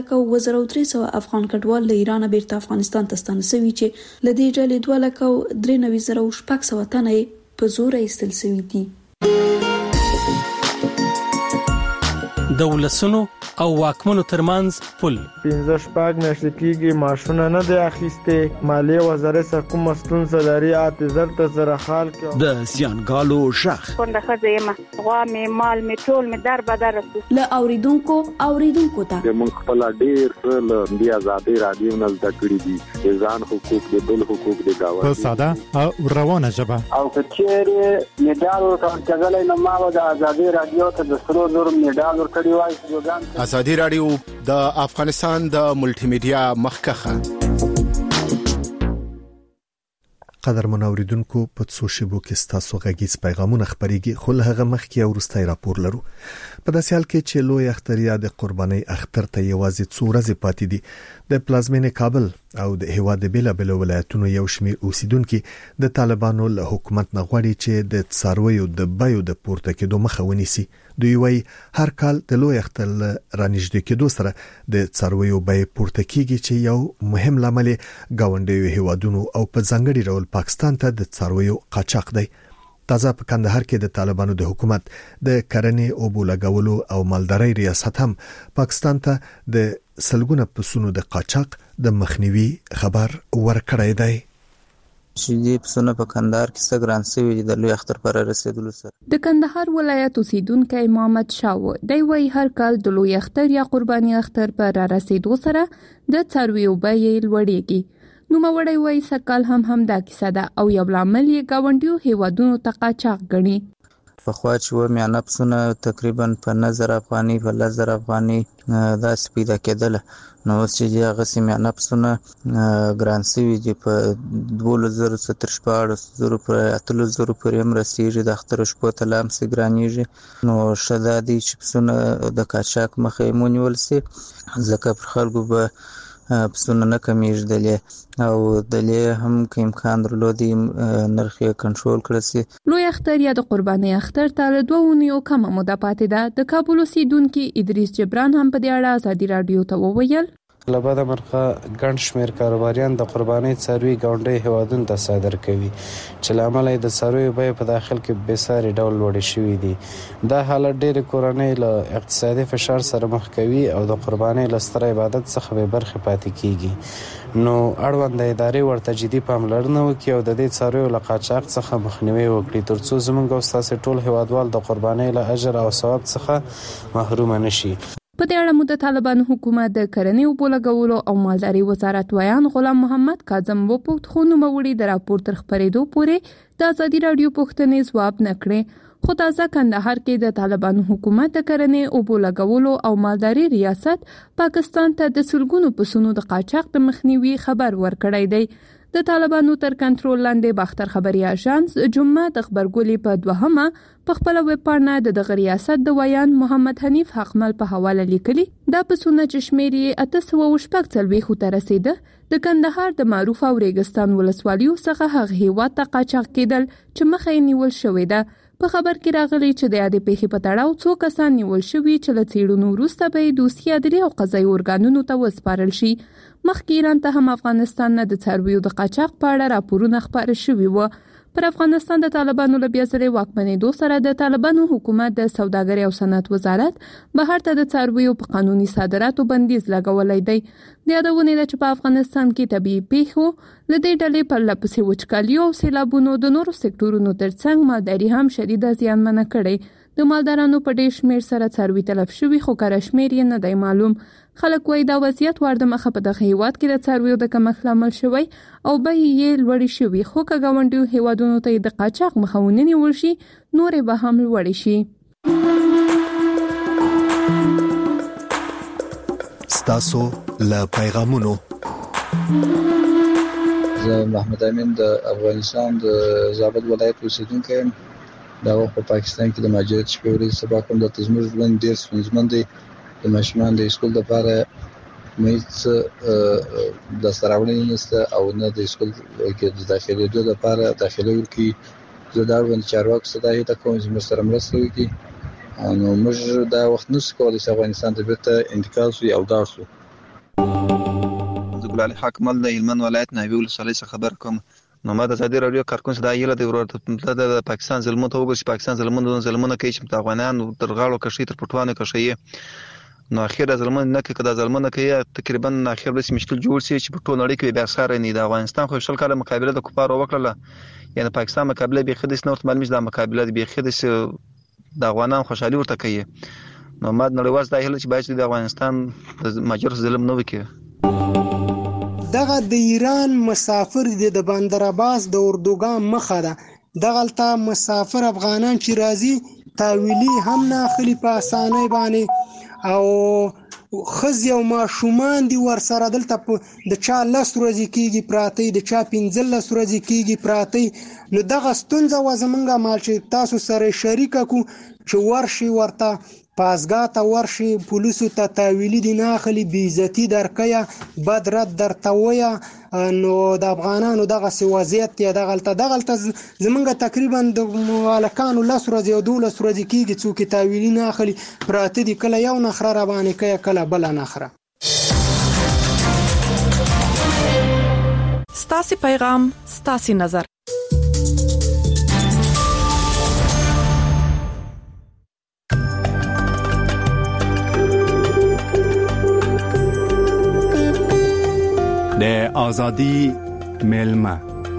15,300 افغان کډوال له ایران بیرته افغانستان ته ستانه شوي چې له دې ډلې 2,93,600 تنه په زور ایستل شوي دي. د ولسونو او واکمنو ترمنځ پل 15 شپږ میاشتې کېږي ماشونه نه دی اخیستې مالیه وزارت سره کومه ستونزه لري اته زرته سره حال کې د زیانګالو ژغ څنګه خځه یم غوا مې مال مې ټول مې در بدر له اوریدونکو ته موږ خپل ډیر له بیا آزادي رادیو نه زده کړی دي ځان حقوق دي بل حقوق دي دا په ساده او روانه ژبه او کچېره میډال ورکړل نو ما د آزادي رادیو ته د 300 میډال ورکړی وای آزادي رادیو د افغانستان د ملټي میډیا مخکخه قدر منوریدونکو په څو شیبو کې ستاسو غږیز پیغامونه خبريږي خو له هغه مخکې ورستای راپور لرو په داسې حال کې چې لوی اختریا د قرباني اختر ته یوازې څو ورځې پاتې دي د پلازمینې کابل او د هیواد بیلابل ولایتونو یو شمیر اوسیدونکو د طالبانو له حکومت نه غواړي چې د څارویو د بیو د پورته کېدو مخه ونیسي دوی وايي هر کال د لوی اختر رانیږدې کېدو سره د څارویو بیې پورته کیږي چې یو مهم لامل گاونډیو هیوادونو او په ځانګړي ډول پاکستان ته د څارویو قاچاق دی تازه په کندهار کې د طالبانو د حکومت د کرنې او بولګولو او مالدارۍ ریاست هم پاکستان ته د سلګونه پسونو د قاچاق د مخنیوي خبر ورکړی دی چې دې پسونه په کندهار کې سګران سوي د لوی اختر پر رسیدلو سره د کندهار ولایت اوسیدونکو محمد شاو دی وی هر کال د لوی اختر یا قرباني اختر پر رسیدو سره د څارویو بیې لوړېږي نو موړی وی سکل هم دا کیسه ده او یو لامل یې گاونډیو هیوادونو ته قاچاق غني په خوا چې و میانه پسونه تقریبا په 9000 افغاني په 1000 افغاني دا سپیدا کېدل نو چې هغه سیمه پسونه ګران سوي چې په 2014 پر 3000 پر هم رسیږي د اختر شپه ته لام سي ګرانیږي نو شدا دي چې پسونه د قاچاق مخه مونیول سي ځکه پر خلکو به پسونه نه کمیږي او دلې هم که امکان درلودي نرخ کنټرول کړی سي لوی اختر یا د قرباني اختر ته 2 اونیو کم موده پاتې ده د کابل اوسیدونکو ادریس جبران هم په دې اړه آزادي رادیو ته وویل لباده مرخه ګڼ شمېر کاروباریان د قرباني څاروي ګاونډي هیوادونو ته صادر کوي چې لامل د څاروي بیې په داخل کې به ساري ډول وړي شوی دي دا حالت ډېر کورنۍ له اقتصادي فشار سره مخ کوي او د قرباني لستر عبادت څخه به برخه پاتې کیږي نو اړوند ادارې ورته جدي پاملرنه وکړي او د دې څاروي له قاچاق څخه مخنیوي وکړي ترڅو زموږ او تاسو ټول هیوادوال د قرباني له اجر او ثواب څخه محروم نشي په دې اړه مو د طالبانو حکومت د کرنې او بولګولو او مالدارۍ وزارت ویان غلام محمد کاظم وپوښت خو نو موري د راپور تر خبرېدو پورې د آزادي رادیو پوښتنې ځواب نکړي خو تازه کندهار کې د طالبانو حکومت د کرنې او بولګولو او مالدارۍ ریاست پاکستان ته د سلګونو پسونو د قاچاق د مخنیوي خبر ورکړی دی د طالبانو تر کنټرول لاندې باختر خبري اژانس جمعه د خبرګولې په دوهمه په خپل ویب پاڼه د ریاست د ویان محمد حنیف حقمل په حواله لیکلي دا پسونه چې شمیري 840 ته رسیده د کندهار د معروف او ریګستان ولسوالیو څخه هغه هیواد ته قاچاق کېدل چې مخې نیول شوې ده په خبر کې راغلي چې د یادې پیښې په تړاو څو کسان نیول شوي چې له څېړنو وروسته به دوسیه عدلي او قضایي ارګانونو ته وسپارل شي مخکې ایران ته هم افغانستان نه د څارویو د قاچاق په اړه راپورونه خپاره شوي وو پر افغانستان د طالبانو له بیا ځلې واکمنېدو سره د طالبانو حکومت د سوداګرۍ او صنعت وزارت بهر ته د څارویو په قانوني صادراتو بندیز لګولای دی د یادونه ده چې په افغانستان کې طبيعي پیښو لدې ډلې په لپسې وچکالي او سیلابونو د نورو سکتورونو ترڅنګ مالداري هم شدیده زیانمنه کړي د مالدارانو په ډېر شمېر سره څاروي تلف شوي خو کره شمېر یې نه دی معلوم خلک وایي دا وضعیت ورده مخه په دغه هیواد کې د څارویو د کمښت لامل شوی او بیې یې لوړې شوي خو که ګاونډیو هیوادونو ته د قاچاق مخه ونیول شي نورې به هم لوړې شي ستاسو له پیغامونو زه محمد امین د افغانستان د زابل ولایت اوسیدونکی یم دا په پاکستان کې د مهاجرت شپې ورځې سبا کوم د زموږ ژوند ډېر ستونزمن دی د ماشومان د اسکول لپاره مېڅ د سراوړنې نشته او نه د اسکول کې د داخليدو لپاره داخلي ورکی زه دا ورته چارواکو ته دا هیته کوم چې موږ سره مرسته وکړي نو موږ دا وخت نشو کولای چې افغانستان ته بیرته انتقال شو او دا شو ګلال حکمل د هلمند ولایت ناوی ولسوالۍ څخه خبر کوم نو ما د آزادي رادیو کارکون څخه دا یله د ورته د پاکستان ظلمونه وګورئ چې پاکستان ظلمونه کوي چې افغانان تر غاړو کشي تر پټوانه کشي نو اخر ظلمونه نه کې د ظلمونه کې تقریبا اخر به مشکل جوړ شي چې په ټول نړۍ کې بیا سره نه د افغانستان خو شل کاله مقابله د کفارو وکړه یعنی پاکستان مقابله به خدای نور معلومه د مقابله به خدای د افغانان خوشحالي ورته کوي نو ماد نړیواز د هله چې باید د افغانستان د ماجر ظلم نه وکړي دغه د ایران مسافر د بندر عباس د اردوګان مخه ده دغلته مسافر افغانان چې راځي تاویلی هم نه خلی په اسانه باندې او خزي او ماشومان دي ورسره دلته د چا لس ورځې کېږي پراته د چا 15 ورځې کېږي پراته نو دغه ستونزه و زمونږه مال چې تاسو سره شریک کو چې ورشي ورته پاسګاه ته ورشي پولیسو ته تاویلی دي نه اخلي بې عزتي درکوي بد رد درته وایه نو د افغانانو دغسې وضعیت دی دغلته زمونږ تقریبا د هلکانو 10 ورځې او 12 ورځې کېږي څوک یې تاویلي نه اخلي پراته دي کله یو نخره راباندې کوي کله بله نخره ستاسې پیغام ستاسې نظر د ازادي ملما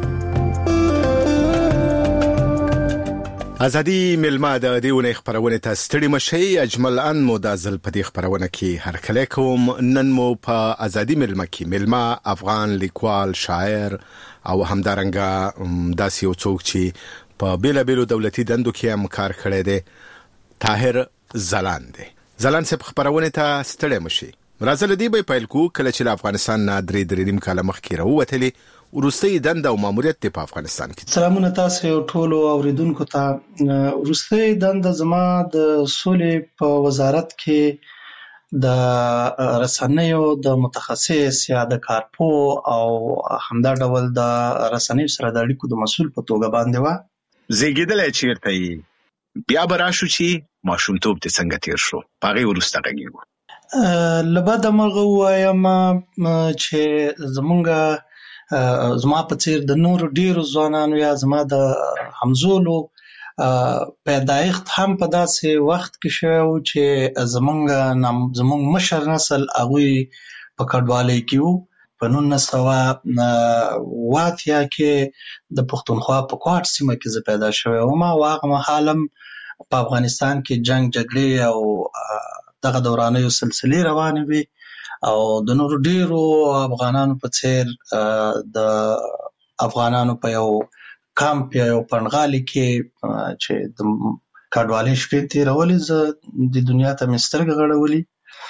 ازادي ملما د دیونه خبرونه ته ستړي مشي اجمل ان مدازل په دې خبرونه کې هر کله کوم نن مو په ازادي ملما کې ملما افغان لیکوال شاعر او همدارنګه داسې یو څوک چې په بیلابیلو دولتي دندو کې هم کار کړی دی طاهر زلان دی زلان سپ خبرونه ته ستړي مشي راځل دی به پیل کو کله چې افغانستان نه درې نیم کاله مخکې راووتلې ورستۍ دنده او ماموریت په افغانستان کې سلامونه تاسو ټول اوریدونکو ته ورستۍ دنده زما د سولې په وزارت کې د رسنیو د متخصص یا د کارپو او همدا ډول د رسنیو سره د اړیکو د مسؤل په توګه باندې و زیږیدل چیرته بیا براشو چې ماشومتوب ته څنګه تیر شو پاغي ورسته غږیږي لبد مرغه وایم چې زما په څیر د نور ډیرو ځوانانو یا زما د همزولو پیدایښت هم په داسې وخت کې شو چې زمونږ مشر نسل هغه په کډوالۍ کې وو په 1980 کې د پښتونخوا په کوټ سیمه کې زه پیدا شوی وم او هغه مهالم په افغانستان کې جنگ جګړې او دغه دورانه یو سلسله روانه وي او د نور ډیرو افغانانو په څیر د افغانانو په یو کامپ یا یو پنغالي کې چې د کډوالۍ شپې تیرولې زه د دنیا ته مسترګ غړولې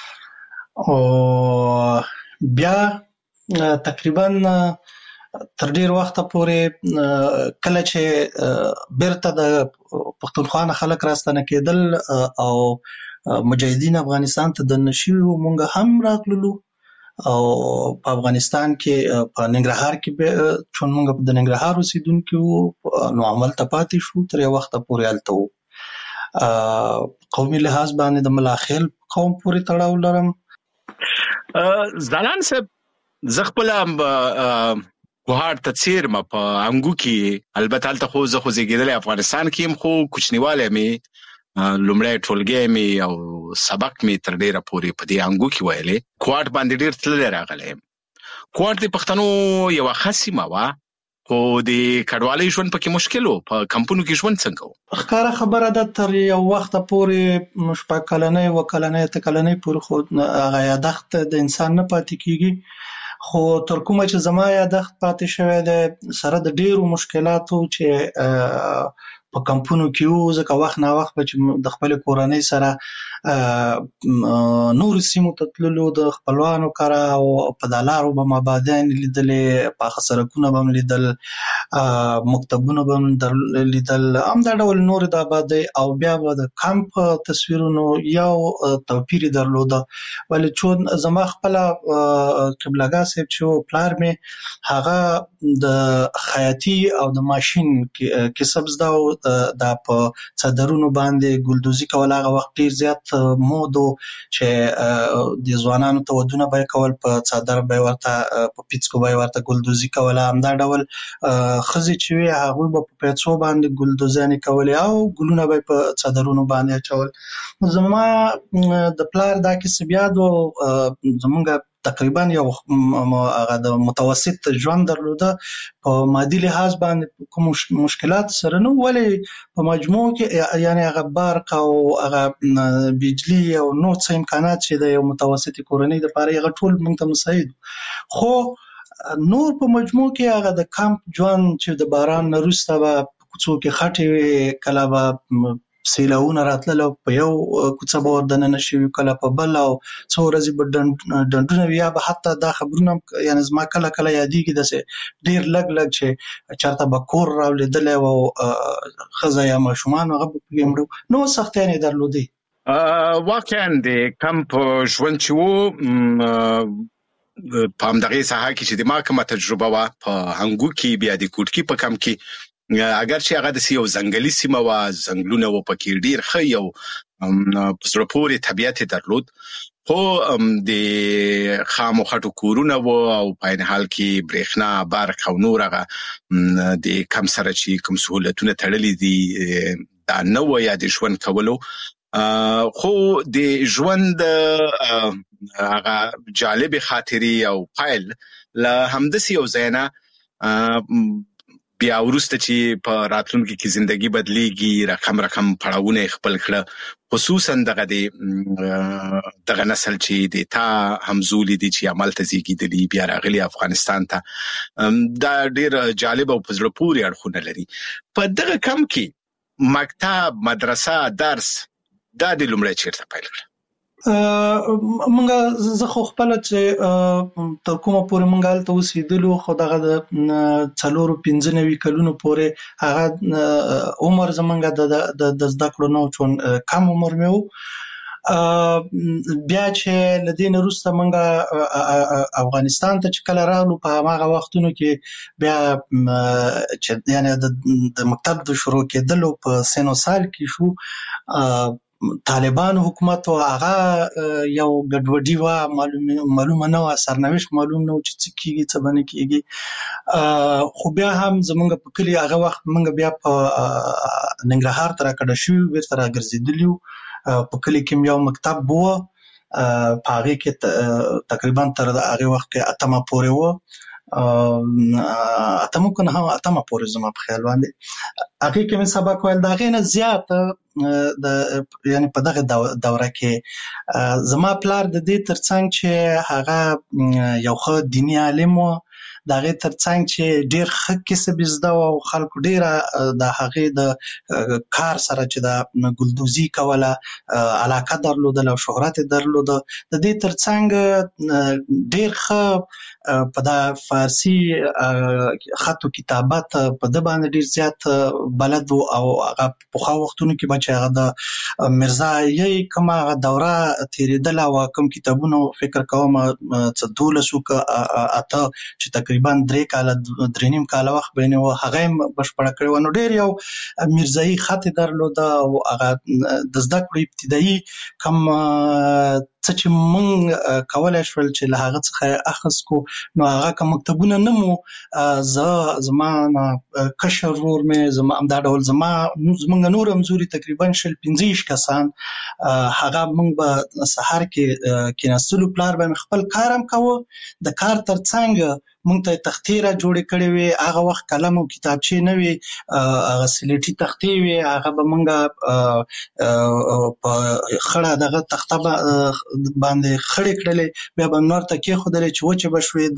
او بیا تقریبا تر ډیر وخت پورې کله چې بیرته د پښتونخوا نه خلک راستنه کېدل او مجاهدین افغانستان ته د نشي مونږ هم راغلو او په افغانستان کې په ننګرهار کې چون مونږ د ننګرهار اوسیدونکو نو عمل ته پاتې شو تر یو وخت پورې الته قومي لحاظ باندې د ملاخیل قوم پورې تړاو لرم زلان صاحب زغپل کوهار تفسیر ما په انګو کې البته الته خو زه خو زیږیدل افغانستان کې هم خو کوچنیواله می لومړی ټولګی می او سبق می تر ډیره پورې په دې انګو کې ویلې کوټ باندې ډیر تل راغلی کوټ د پښتنو یو خاصه ما خو د کډوالۍ ژوند پکې مشکل وو په کمپونو کې ژوند څنګه وو ښکاره خبره ده تر یو وخت پورې شپږ کلنۍ و کلنۍ ته کلنۍ پورې خو هغه یادښت د انسان نه پاتې کیږي خو تر کومه چې زما یادښت پاتې شوی دی سره د ډیرو مشکلاتو چې په کمپونو کې وو ځکه وخت نه وخت چې د خپل کورنۍ سره نور سیمو ته تللو د خپلوانو کره او په دلارو به مابادین لیدلې په سرکونه به لیدل مکتبونه به لیدل هم دا ډول نور د آبادی او بیا د کمپ تصویرونو یو توپیر درلوده ولې چون زما خپل قبلګا صاحب چې پلار مې هغه د خیاطي او د ماشين کې سبز دا په صدرونو باندې ګلدوزي کول هغه وخت ډیر زیات وخت مودو چې د ځوانانو ته ودونه به کول په څادر به ورته په پیڅکو به ورته ګلدوزي کوله همدا ډول خزي چې وي هغه به په پیڅو باندې ګلدوزانې کولې او ګلونه به په څادرونو باندې اچول. زما د پلار دا کیسه بیا دو زمونږ تقریبا یو هغه د متوسط ژوند درلوده په مادي لحاظ باندې کوم مشکلات سره نو ولې په مجموع کې یعنی هغه برق او هغه بجلی او نور څه امکانات چې د یو متوسط کورنۍ لپاره هغه ټول موږ ته مساعد خو نور په مجموع کې هغه د کمپ ژوند چې د باران نه وروسته به کوڅو کې خټې کله به سیلاونه راتلل په یو کوڅه به وردننه شوي کله په بل او څو ورځې به ډنډونه وي یا به حتی دا خبرونه یعنې زما کله کله یادېږي داسې ډېر لږ چې چېرته به کور راولېدلی و او ښځه یا ماشومان هغه به پکې مړه نو سختیانې یې درلودې. واقعا د کمپ ژوند چې و په همدغې ساحه کې چې د ما کومه تجربه وه په هنګو کې بیا د کوټکي په کمپ کې اگر چې هغه د یو ځنګلي سیمه وه ځنګلونه و پکې ډېر ښه یو په زړه پورې طبیعت یې درلود خو د خامو خټو کورونه و او په عین حال کې برېښنا برق او نور هغه د کم سره چې کوم سهولتونه تړلي دي دا نه و یا د ژوند کولو خو د ژوند هغه جالبې خاطرې او پایل له همداسې یو ځای نه بیا وروسته چې په راتلونکي کې زندگی بدلیږي رقم پړاوونه خپل کړه خصوصا دغه نسل چې د تا همزولي دي چې عمل ته زیږیدلي بیا راغلي افغانستان ته دا ډېر جالب او په زړه پورې اړخونه لري. په دغه کم کې مکتب مدرسه درس دا د لومړی چیرته پیل کړه؟ مونږ زه خو خپله چې تر کومه پورې مونږ هلته اوسېدلو خو دغه د 4-95 کلونو پورې هغه عمر زمونږ د زده کړو نه و چون کم عمر مې و بیا چې له دې نه وروسته مونږ افغانستان ته چې کله راغلو په هماغه وختونو کې بیا چې یعنې د مکتب د شروع کېدلو په سن و سال کې شو طالبانو حکومت و هغه یو ګډوډي وه معلومه نه وه سرنوشت معلوم نه و چې څه کېږي څه به نه کېږي خو بیا هم زمونږ په کلي هغه وخت مونږ بیا په ننګرهار ته راکډه شوي بېرته راګرځېدلي وو په کلي کې یو مکتب و په هغې کې تقریبا تر هغې وخت کې اتمه پورې و اتمه کنه هم اتمه پورې زما په خیال باندې هغې کې مې سبق ویل د هغې نه زیات یعنی په دغه دوره کې زما پلار د دې ترڅنګ چې هغه یو ښه دیني عالم و د هغې ترڅنګ چې ډېر ښه کسب زده و او خلکو ډېره د هغې د کار سره چې د ګلدوزي کوله علاقه درلودله او شهرت یې درلوده د دې ترڅنګ ډېر ښه په د فارسي خط و کتابت په ده باندې ډېر زیات بلد و او هغه پخوا وختونو کې به چې هغه د مرزایي کومه هغه دوره تېرېدله او کوم کتابونه فکر کوم څه 12 اته چې تقریبا 3 کاله وخت به یې و هغه یې بشپړه کړې وه نو ډېر یو مرزایي خط یې درلوده او هغه د زده کړو ابتدایي کوم څه چې مونږ کولی شول چې له هغه څخه یې اخذ کو نو هغه که مکتبونه نه مو زما کشر ورور مې همدا ډول زمونږ نور همزوري تقریبا 15 کسان هغه مونږ به سهار کې کېناستلو پلار به مې خپل کار هم کوه د کار ترڅنګ مونږ ته تختې را جوړې کړې وې هغه وخت قلم او کتابچې نه وې هغه سلیټي تختې وې هغه به مونږ په خړه دغه تخته باندې خړې کړلې بیا به نور ته کېښودلې چې وچې به شوې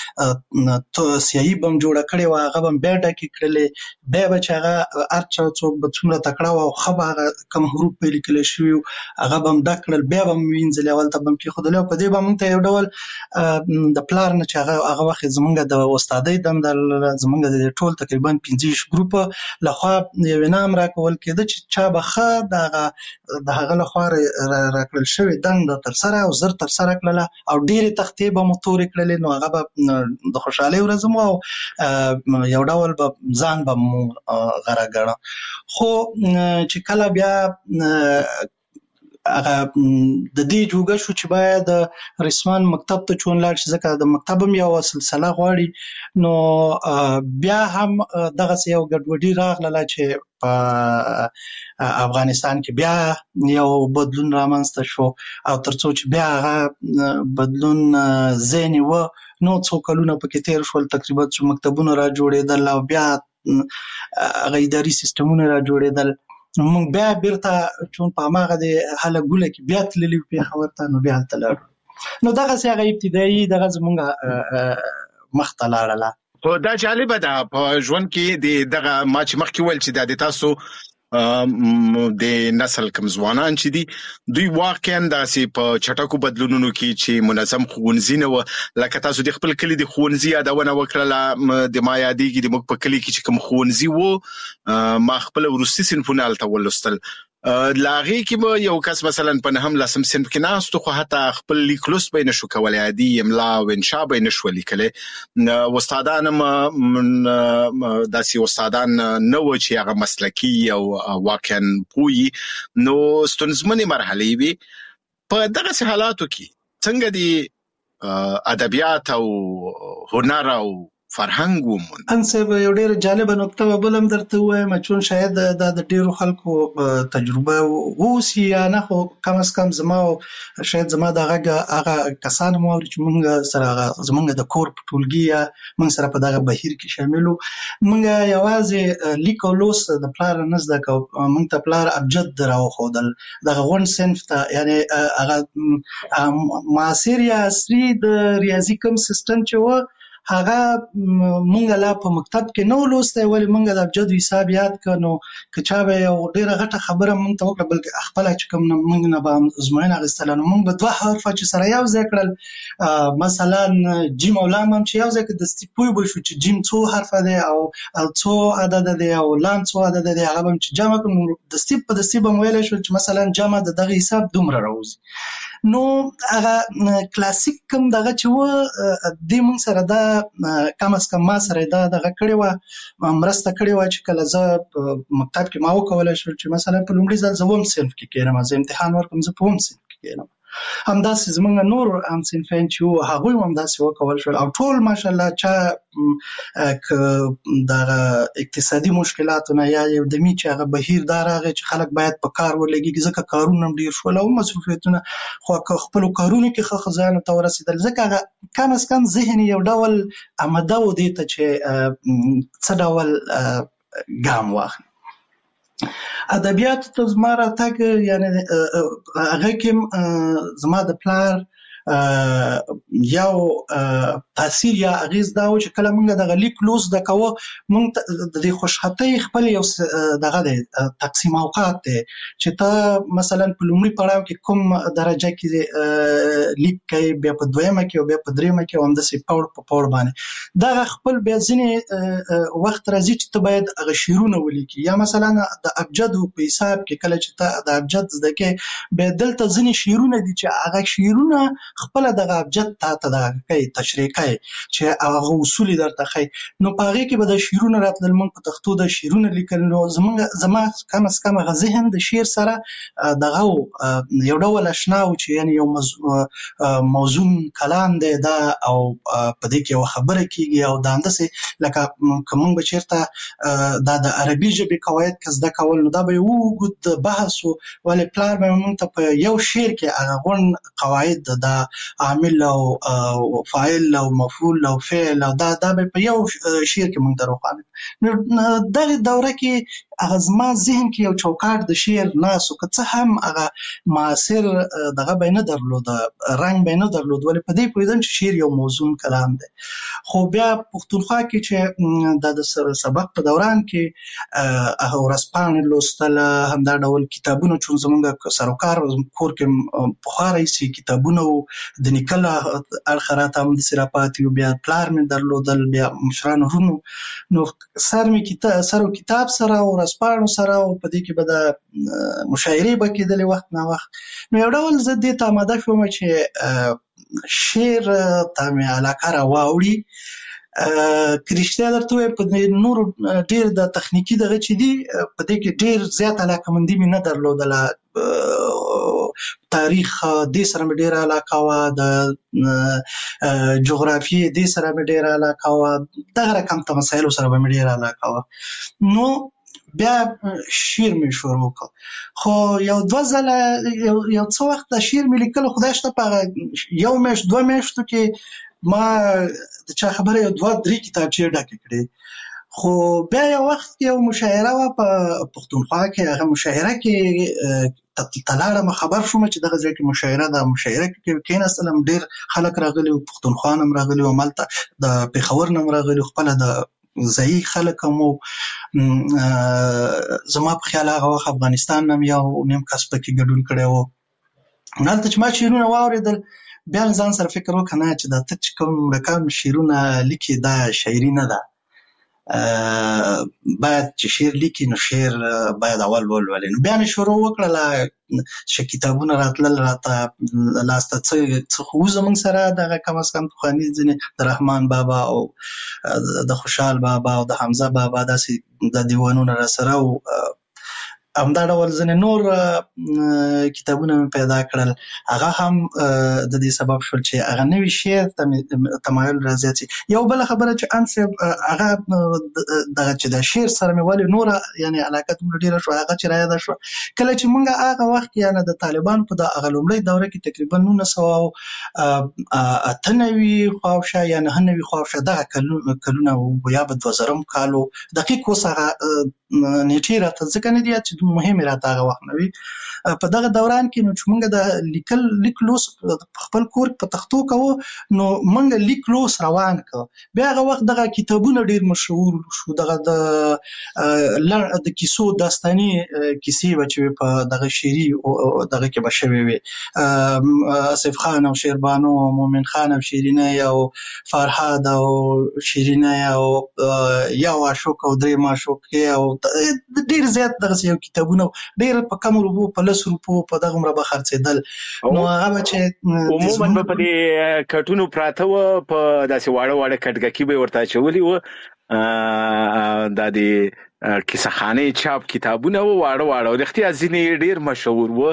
د سیاهي به م جوړه کړې وه هغه به م بیا ډکې کړلې بیا به چې هغه هر چا څوک به څومره تکړه وه او ښه به هغه کوم حروف به یې لیکلی شوي وو هغه به م ډک کړل بیا به م وینځلې اول ته به م کېښودلې او په دې به مونږ ته یو ډول د پلار نه چې هغه وخت زمونږ د استادۍ دنده زمونږ د ټول تقریبا 15 ګروپه لخوا یو انعام راکول کېده چې چا به ښه د هغه لخوا راکړل شوې دنده ترسره او زر ترسره کړله او ډېرې تختې به مو تورې کړلې نو هغه به د خوشحالۍ ورځ مو او یو ډول به ځان به مو غره ګڼه خو چې کله بیا هغه د دې جوګه شو چې باید رسمان مکتب ته چون لاړ شي، ځکه د مکتب هم یو سلسله غواړي. نو بیا هم دغه یو ګډوډي راغله چې په افغانستان کې بیا یو بدلون رامنځته شو، او ترڅو چې بیا هغه بدلون ځینې و نو څو کلونه پکې تیر شول، تقریبا چې مکتبونه را جوړېدل او بیا هغه اداري سیستمونه را جوړېدل. موږ بیا بیرته چون په هماغه د هله ګوله کې بیا تللي پېښور ته، نو بیا هلته لاړو. نو دغسې هغه ابتدایي دغه زمونږ مخته لاړله. خو دا جالبه ده په ژوند کې دغه ما چې مخکې ویل چې د تاسو د نسل کم ځوانان چې دي دوی واقعا داسې په چټکو بدلونونو کې چې منظم ښوونځي نه و، لکه تاسو د خپل کلي د ښوونځي یادونه وکړله، د ما یادېږي د موږ په کلي کې چې کوم ښوونځي و ما خپل وروستي صنفونه هلته ولوستل. له هغې کې به یو کس مثلا په 9 صنف کې ناست و، خو حتی خپل لیک لوست به یې نشو کولی، عادي املا او انشا به یې نشو لیکلی. استادان هم داسې استادان نه و چې هغه مسلکي او واقعا پوهي. نو ستونزمنې مرحلې وي. په دغسې حالاتو کې څنګه د ادبیات او هنر او فرهنګ ومون؟ انصب یو ډېر جالبه نکته به بل هم درته ووایم، چون شاید دا د ډېرو خلکو تجربه واوسي یا نه، خو کم از کم زما شاید زما د هغه کسان هم واوري چې موږ سره زموږ د کور په ټولګي یا موږ سره په دغه بهیر کې شامل وو. موږ یوازې لیک او لوست د پلار نه زده کوو، موږ ته پلار ابجد راوښودل دغه غونډ صنف ته، یعنې هغه معاصر یا عصري د ریاضي کوم سیستم چې و هغه مونږ لا په مکتب کې نو لوستی، ولې مونږ د ابجد حساب یاد کړ. نو که چا به یو ډېره غټه خبره مونږ ته وکړه، بلکې خپله چې کوم مونږ نه به ازموینه اخیستله، نو مونږ به 2 حرفه چې سره یو ځای کړل، مثلا جیم او لام هم چې یو ځای کړ، دستي پوه به شو چې جیم څو حرفه دی او څو عدده دی او لام څو عدده دی، هغه به هم چې جمع کړو، دستي په دستي به مو ویلی شو چې مثلا جمع د دغه حساب دومره راوځي. نو هغه کلاسیک کوم دغه چې و دې مونږ سره دا کم از کم ما سره دا دغه کړې وه، مرسته کړې وه چې کله زه په مکتب کې ما وکولی شو چې مثلا په لومړي ځل زه 2 صنف کې کېنم، زه امتحان ورکوم زه په 2 صنف کې کېنم. همداسې زمونږ نور هم صنفین چې وو هغوی هم همداسې وکول شول، او ټول ماشاءالله چا که دغه اقتصادي مشکلاتو نه یا یو دمي چې هغه بهیر دا راغی چې خلک باید په کار ولګېږي، ځکه کارونه هم ډېر شول او مصروفیتونه، خو که خپلو کارونو کې ښه ځایونو ته ورسېدل، ځکه هغه کم از کم ذهن یو ډول آماده و دې ته چې څه ډول ګام واخلي. ادبیاتو ته زما راتګ یعنې هغه کې زما د پلار یو تاثیر یا اغیز دا و چې کله موږ دغه لیک لوست زده کوو، موږ د دې خوشخطۍ خپل یو دغه دی تقسیم اوقات دی چې ته مثلا په لومړي پړاو کې کوم درجه کې لیک کوي، بیا په 2مه کې او بیا په 3مه کې، او همداسې پوړ په پوړ باندې دغه خپل بیا ځینې وخت راځي چې ته باید هغه شعرونه ولیکي، یا مثلا د ابجد په حساب کې کله چې ته د ابجد زده کوې، بیا دلته ځینې شعرونه دي چې هغه شعرونه خپل دغه ابجد ته دغه کوي تشریح کوي چې هغه اصول درته ښیي. نو په هغې کې به د شعرونه راتلل، موږ په پښتو د شعرونه لیکل. نو زما کم از کم هغه ذهن د شعر سره دغه یو ډول اشنا و چې یعنې یو موزون کلام دی دا، او په دې کې یوه خبره کېږي، او دا همداسې لکه که موږ به چېرته دا د عربي ژبې قواعد که زده کول، نو دا به یو اوږد بحث و، ولې پلار به موږ ته په یو شعر کې هغه غونډ قواعد د عامل او فاعل او مفعول او فعل او دا به په یو شعر کې موږ ته روښانه. نو دغه دوره کې هغه زما ذهن کې یو چوکاټ د شعر ناست و، که څه هم هغه معاصر دغه به یې نه درلود، رنګ به یې نه درلود، ولې په دې پوهېدم چې شعر یو موزون کلام دی. خو بیا پښتونخوا کې چې د سبق په دوران کې هغه ورځپاڼې لوستل، همدا ډول کتابونه، چون زمونږ سروکار کور کې پخوا راهیسې کتابونه و، د نیکه له اړخه راته همداسې راپاتې وو، بیا پلار مې درلودل، بیا مشرانو ورونو، نو سر و کتاب سره او ورځپاڼو سره، او په دې کې به د مشاعرې به کېدلې وخت نا وخت. نو یو ډول زه دې ته آماده شوم چې شعر ته مې علاقه راواوړي. که رښتیا درته ووایم په نورو ډېر د تخنیکي دغه چې دي په دې کې ډېر زیات علاقهمندي مې نه درلودله، تاریخ دې سره مې ډېره علاقه وه، د جغرافیې دې سره مې ډېره علاقه وه، دغه رقم ته مسایلو سره به مې ډېره علاقه وه. نو بیا شعر مې شروع کړ، خو یو دوه ځله یو څه وخت دا شعر مې لیکلو، خدای شته په هغه یو میاشت 2 میاشتو کې ما د چا خبره یو 2-3 کتابچې ډکې کړې. خو بیا یو وخت یو مشاعره وه په پښتونخوا کې، هغه مشاعره کې ته لاړم، خبر شوم چې دغه ځای کې مشاعره ده. مشاعره کې کېناستلم، ډېر خلک راغلي وو، پښتونخوا نه هم راغلي وو، همالته د پېښور نه هم راغلي وو، خپله د ځایي خلک هم وو. زما په خیال هغه وخت افغانستان نه هم یو نیم کس پکې ګډون کړی وو. هلته چې ما شعرونه واورېدل، بیا مې ځان سره فکر وکړ نه چې دا ته چې کوم رقم شعرونه لیکي دا شاعري نه ده، باید چې شعر لیکي نو شعر باید اول ولولي. نو بیا مې شروع وکړله چې کتابونه راتلل راته لاسته، څه خو زموږ سره دغه کم از کم پخواني ځینې د رحمان بابا او د خوشحال بابا او د حمزه بابا داسې د دیوانونه را سره او همدا ډول ځینې نور کتابونه مې پیدا کړل. هغه هم د دې سبب شول چې هغه نوي شعر ته مې تمایل رازیات شي. یو بله خبره چې انصب هغه دغه چې د شعر سره مې ولې نوره یعنې علاقه دومره ډېره شوه، هغه چې رایاده شوه کله چې موږ هغه وخت کې یعنې د طالبانو په هغه لومړۍ دوره کې تقریبا 1998 خواوشا یا 99 خواوشا دغه کلونه یا به 2000 کال و، دقیق اوس هغه نیټې راته ځکه نه دي یاد چې مهمې راته هغه وخت نه وي. په دغه دوران کې نو چې موږ د لیک لوست په خپل کور په تختو کوو، نو موږ لیک لوست روان کړ. بیا هغه وخت دغه کتابونه ډېر مشهور شو، دغه د کیسو داستاني کیسې به چې په دغه شعري دغه کې به شوې وي، آصف خان او شیربانو او مومن خان او شیرینه او فرهاد او شیرینه او یو عاشق او درې معشوقې او ډېر زیات دغه یو کتابونه ډېر په کم روپو په 10 روپو په دغه عمره به خرڅېدل. نو هغه به چې عموما به په دې کټونو پراته وه، په داسې واړه واړه کټګکي به یې ورته اچولي وه، دا د کیسه خانې چاپ کتابونه وه، واړه واړه رښتیا ځینې ډېر مشهور وه.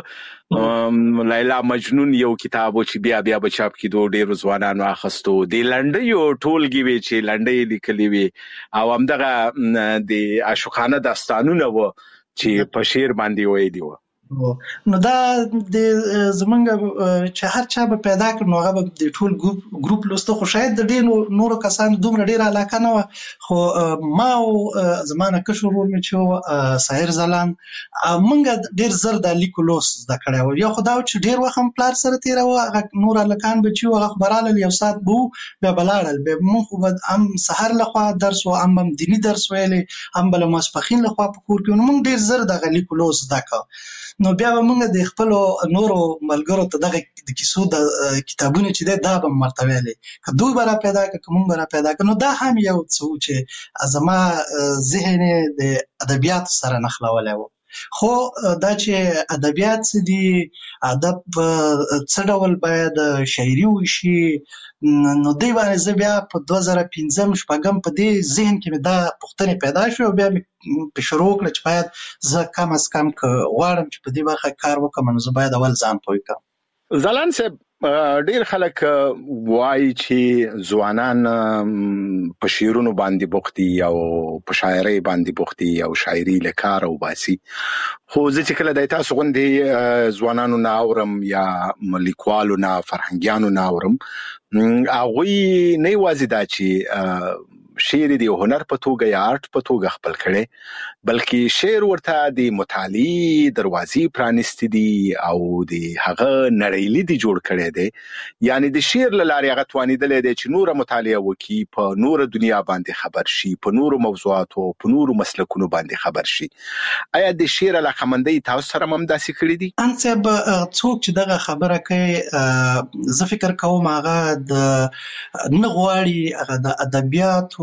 لیلا مجنون یو کتاب و چې بیا به چاپ کېدو، ډېرو ځوانانو اخیستو. د لنډیو ټولګې وې چې لنډۍ لیکلې وې، او همدغه د عاشقانه داستانونه وه چې په شعر باندې ویلي وه. نو دا د زمونږ چې هر چا به پیدا کړ نو هغه به د ټول ګروپ لوسته، خو شاید د ډېر نورو کسانو دومره ډېره علاقه نه وه. خو ما او زما نه کشر ورور مې چې و ساحر ځلاند، موږ ډېر زر د لیکو لوست زده کړی و. یو خو دا و چې ډېر وخت هم پلار سره تېراوه، هغه نور هلکان به چې و هغه خو به رالل، یو ساعت به و بیا به لاړل. بیا موږ خو به هم سهار لخوا درس و، هم دیني درس ویلی، هم به له ماسپښین لخوا په کور کې. نو موږ ډېر زر دغه لیکو لوست زده کړ. نو بیا به موږ د خپلو نورو ملګرو ته دغه د کیسو د کتابونه چې دی دا به مو ورته ویلې، که دوی به را پیدا کړه که موږ به را پیدا کړه. نو دا هم یو څه و چې زما ذهن یې د ادبیاتو سره نښلولی و. خو دا چې ادبیات څه دي، ادب څه ډول باید شاعري وشي، نو دی باندې زه بیا په 2005-06 په دې ذهن کې مې دا پوښتنې پیدا شوې او بیا مې په شروع وکړه چې باید زه کم از کم که غواړم چې په دې برخه کار وکړم نو زه باید اول ځان پوه کړم. ځلاند صاحب، ډېر خلک وایي چې ځوانان په شعرونو باندې بوخت دي او په شاعرۍ باندې بوخت دي او شاعري له کاره وباسي، خو زه چې کله د تاسو غوندې ځوانانو نه اورم یا لیکوالو نه فرهنګیانو نه اورم، هغوی نه یوازې دا چې شعر د هنر په توګه یا آرټ په توګه خپل کړي، بلکې شعر ورته د مطالعې دروازې پرانیستې دي او د هغه نړۍ دی جوړ کړی دی. یعنی د شعر له لارې هغه توانېدلی دی چې نوره مطالعه وکړي، په نوره دنیا باندې خبر شي، په نورو موضوعاتو په نورو مسلکونو باندې خبر شي. آیا د شعر علاقمندۍ تاسو سره هم داسې کړي دي؟ انصب څوک چې دغه خبره کوي، زه فکر کوم هغه د نه غواړي هغه د ادبیاتو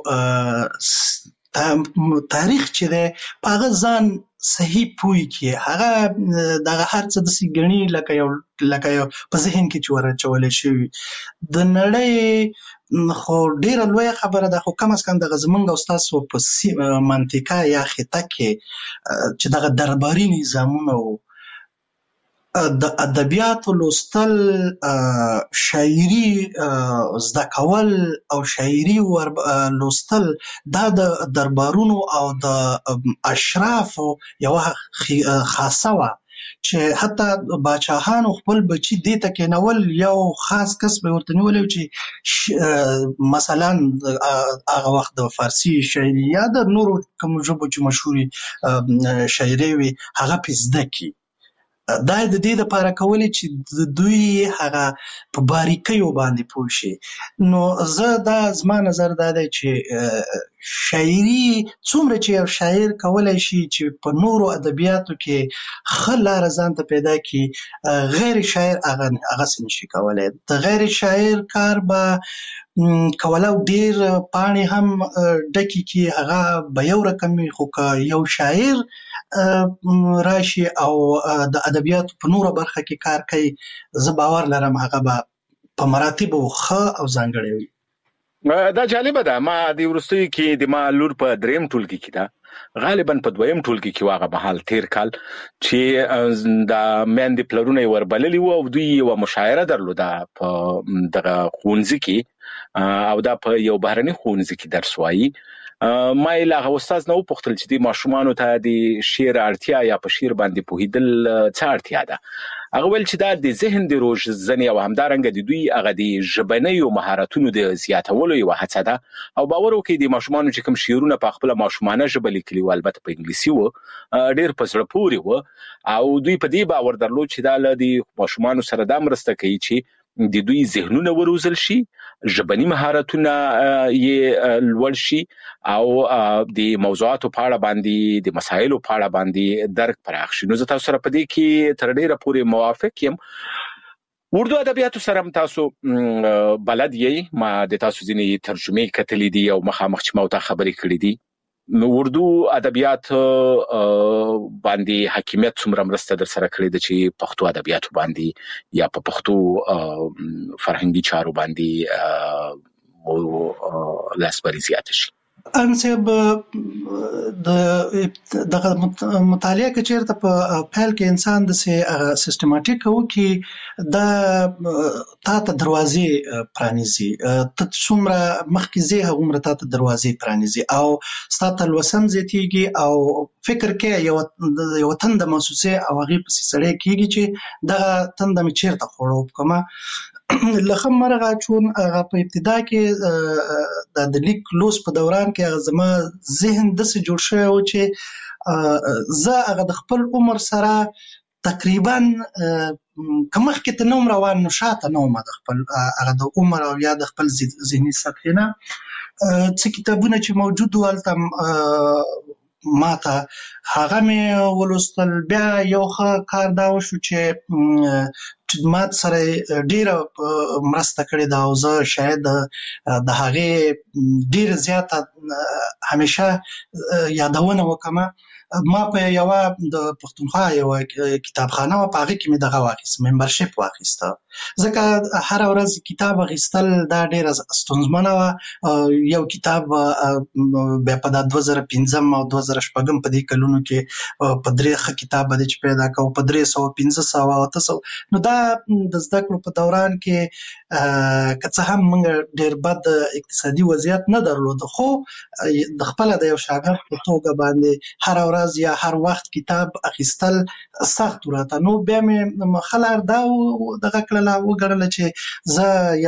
تاریخ چې دی په هغه ځان صحیح پوی کې، هغه دغه هر څه داسې ګڼي لکه یو په ذهن کې چې ورچولی شوي. د نړۍ خو ډېره لویه خبره ده، خو کم از کم دغه زمونږ او ستاسو په منطقه یا خطه کې چې دغه درباري نظامونه وو، د ادبیاتو لوستل، شاعري زده کول او شاعري لوستل دا د دربارونو او د اشرافو یوه خاصه وه چې حتی باچاهانو خپل بچي دې ته کېنول، یو خاص کس به ورته نیولی چې مثلا هغه وخت د فارسي شاعري یا د نورو کومو ژبو چې مشهورې شاعرۍ وي هغه پې زده کړي. دا د دې دپاره کولې چې د دوی هغه په باریکیو باندې پوه شي. نو زه زما نظر دا دی چې شاعري څومره چې یو شاعر کولی شي چې په نورو ادبیاتو کې ښه لاره ځان ته پیدا کړي، غیر شاعر هغسې نشي کولی. د غیر شاعر کار به کولی ډېر پاڼې هم ډکې کړي، هغه به یو رقم وي، خو که یو شاعر راشي او د ادبیاتو په نوره برخه کې کار کوي، زه باور لرم هغه به په مراتبو ښه او ځانګړی وي. دا جالبه ده. ما د وروستیو کې د ما لور په 3م ټولګي کې ده، غالبا په 2م ټولګي کې هغه مهال تیر کال چې د میندې پلرونه یې وربللي وو او دوی یوه مشاعره درلوده په دغه ښوونځي کې، او دا په یو بهرني ښوونځي کې درس وایي. ما یې له هغه استاد نه وپوښتل چې د ماشومانو ته د شعر اړتیا یا په شعر باندې پوهېدل څه اړتیا ده. هغه ویل چې دا د ذهن د روزنې او همدارنګه د دوی هغه د ژبنیو مهارتونو د زیاتولو یوه هڅه ده. او باور وکړئ د ماشومانو چې کوم شعرونه په خپله ماشومانه ژبه لیکلي وو، البته په انګلیسي وو، ډېر په زړه پورې وو، او دوی په دې باور درلود چې دا له د ماشومانو سره دا مرسته کوي چې د دوی ذهنونه وروزل شي، ژبني مهارتونه یې لوړ شي، او د موضوعاتو په اړه باندې، د مسایلو په اړه باندې درک پراخ شي. نو زه تاسو سره په دې کې تر ډېره پورې موافق یم. اردو ادبیاتو سره هم تاسو بلد یې، ما د تاسو ځینې ترجمې کتلې دي او مخامخ چې ما ورته خبرې کړې دي. نو اردو ادبیات باندې حاکمیت څومره مرسته در سره کړې ده چې پښتو ادبیاتو باندې یا په پښتو فرهنګي چارو باندې لاسبري زیاته شي؟ انصب دغه مطالعه کې چیرته په پیل کې انسان د سیستماتیک وکړي، دا تا ته دروازې پرانیزي، ته څومره مخکې ځې هغومره تا ته دروازې پرانیزي، او ستا تلوسه زیاتېږي، او فکر کې یوه تنده محسوسې او هغې پسې سړی کېږي چې دغه تنده مې چیرته خوړه وکړمه. لخم مرغه چون هغه په ابتدا کې د لیک لوست په دوران کې هغه زما ذهن داسې جوړ شوی و چې زه هغه د خپل عمر سره تقریبا که مخکې ته نه وم روان، نو شاته نه وم د خپل هغه د عمر او یا د خپل ذهني سطحې نه. څه کتابونه چې موجود وو هلته ماته هغه مې ولوستل. بیا یو ښه کار دا وشو چې ما سره ډېره مرسته کړې ده، او زه شاید د هغې ډېره زیاته همیشه یادونه وکړم. ما په یوه د پښتونخوا یوه کتابخانه وه، په هغې کې مې دغه واخیست، ممبرشپ واخیسته، ځکه هره ورځ کتاب اخیستل دا ډېره ستونزمنه وه. یو کتاب بیا په دا 2005 او 2006 په دې کلونو کې په 3 ښه کتاب باندې چې پیدا کوو په 300 500 800. نو دا د زده کړو په دوران کې که څه هم موږ ډېر بد اقتصادي وضعیت نه درلوده، خو د خپله د یو شاګرد په توګه باندې هره ورځ یا هر وخت کتاب اخیستل سخت راته. نو بیا مې خلار دا دغه کړله، وګڼله چې زه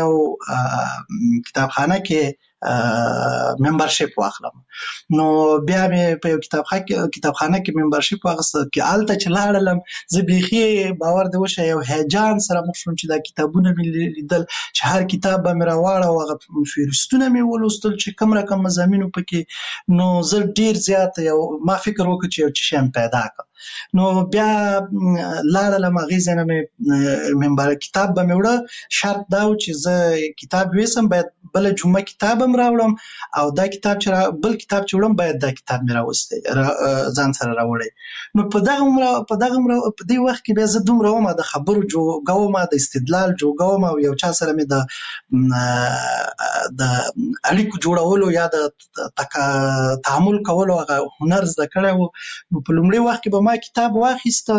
یو کتابخانه کې ممبرشپ واخلم. نو بیا مې په یو کتابخانه کې ممبرشپ واخیسته، کې هلته چې لاړلم زه بیخي باور دې وشه یو هیجان سره مخ شوم چې دا کتابونه مې لیدل، چې هر کتاب به مې راواړه، هغه فهرستونه مې ولوستل چې کوم رقم مضامینو پکې. نو زه ډېر زیات ما فکر وکړ چې یو څه شی پیدا کړم. نو بیا لاړلم، هغې ځای نه مې کتاب به مې وړه، شرط دا و چې زه کتاب ویسم باید بله جمعه کتاب هم راوړم، او دا کتاب چې بل کتاب چې وړم باید دا کتاب مې راوستی ځان سره راوړی. نو په دې وخت کې بیا زه دومره وم د خبرو جوګه وم، د استدلال جوګه وم، او یو چا سره مې د اړیکو جوړولو یا د تعامل کولو هغه هنر زده کړی و. نو په لومړي وخت کې به ما کتاب واخیست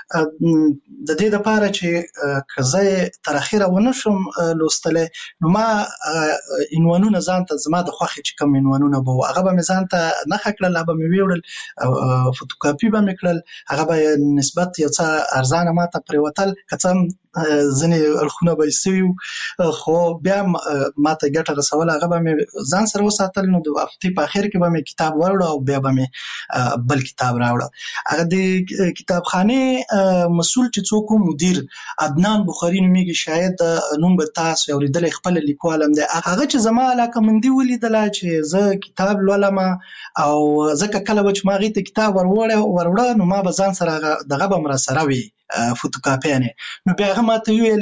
د دې لپاره چې کزه تر اخره ونشم لوستله نو ما عنوانونه ځان ته زما د خوښ چې کوم عنوانونه به هغه به مې ځان ته نه خکړل هغه به مې ویوړل فوټوکاپي به مې کړل هغه به نسبت یو څه ارزانه ماته پریوتل کڅم ځنې الخونه به سوي خو بیا ماته ګټه رسول هغه به مې ځان سره وساتل نو د هفتې په اخر کې به مې کتاب وروړ او بیا به مې بل کتاب راوړ هغه د کتابخانه مسؤل چې څوک مدیر عدنان بخاری نومېږي شاید نوم به تاسو اوریدل خپل لیکوالم دی هغه چې زما علاقه مندي ولیدل چې زه کتاب لولم او ځکه کله چې ما غي ته کتاب وروړ نو ما به ځان سره دغه به مر سره وي فوټوکاپیانه نو بیا هغه ماته ویل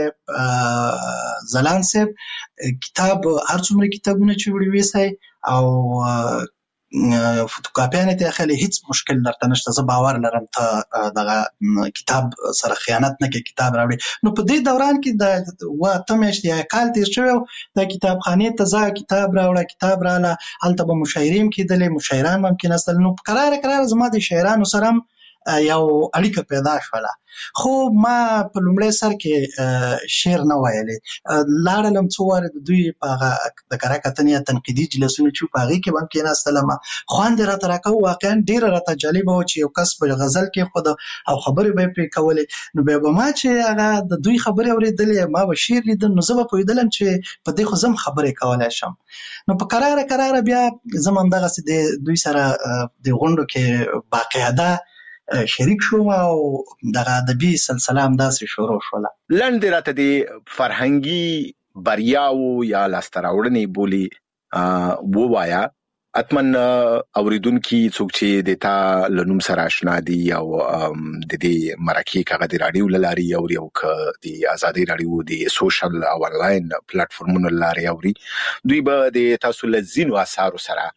چې زلان صاحب کتاب هر څومره کتابونه چې وړي ویسای او فوټوکاپیانه ته خلې هیڅ مشکل درته نشته زه باور لرم ته دغه کتاب سره خیانت نه کې کتاب راوړي نو په دې دوران کې د واته مېشت یا کال تیر شو د کتابخانه ته ځا کتاب راوړه کتاب رااله الته به مشاعرین کېدلې مشاعران ممکن اصل نو قرار زما د شاعرانو سره یو اړیکه پیدا شوله خو ما په لومړی سر کې شعر نه ویلې لاړلم څو واره د دوی په د کره کتنې تنقیدي جلسونه چې په هغې کې به هم کېناستلم خوند یې راته راکوه واقعا ډېره راته جالبه وه چې یو کس په غزل کېښوده او خبرې به یې پرې کولې نو بیا به ما چې هغه د دوی خبرې اورېدلې ما به شعر لیدم نو زه به پوهېدلم چې په دې خو زه هم خبرې کولی شم نو په قراره بیا زه هم همدغسې د دوی سره د غونډو کې باقاعده شریک شوم او دغه ادبي سلسله همداسې شروع شوله لنډ راته د فرهنګي بریاو یا لاسته راوړنې بولي ووایا اتمن اوریدونکي څوک چې د تا لنوم سره آشنا دي او د دې مرکې کغه د رادیو لاري او یو ک د ازادي رادیو د سوشل او انلاین پلیټفارمونو لاري اوري دوی به د تاسو لزینو اثارو سره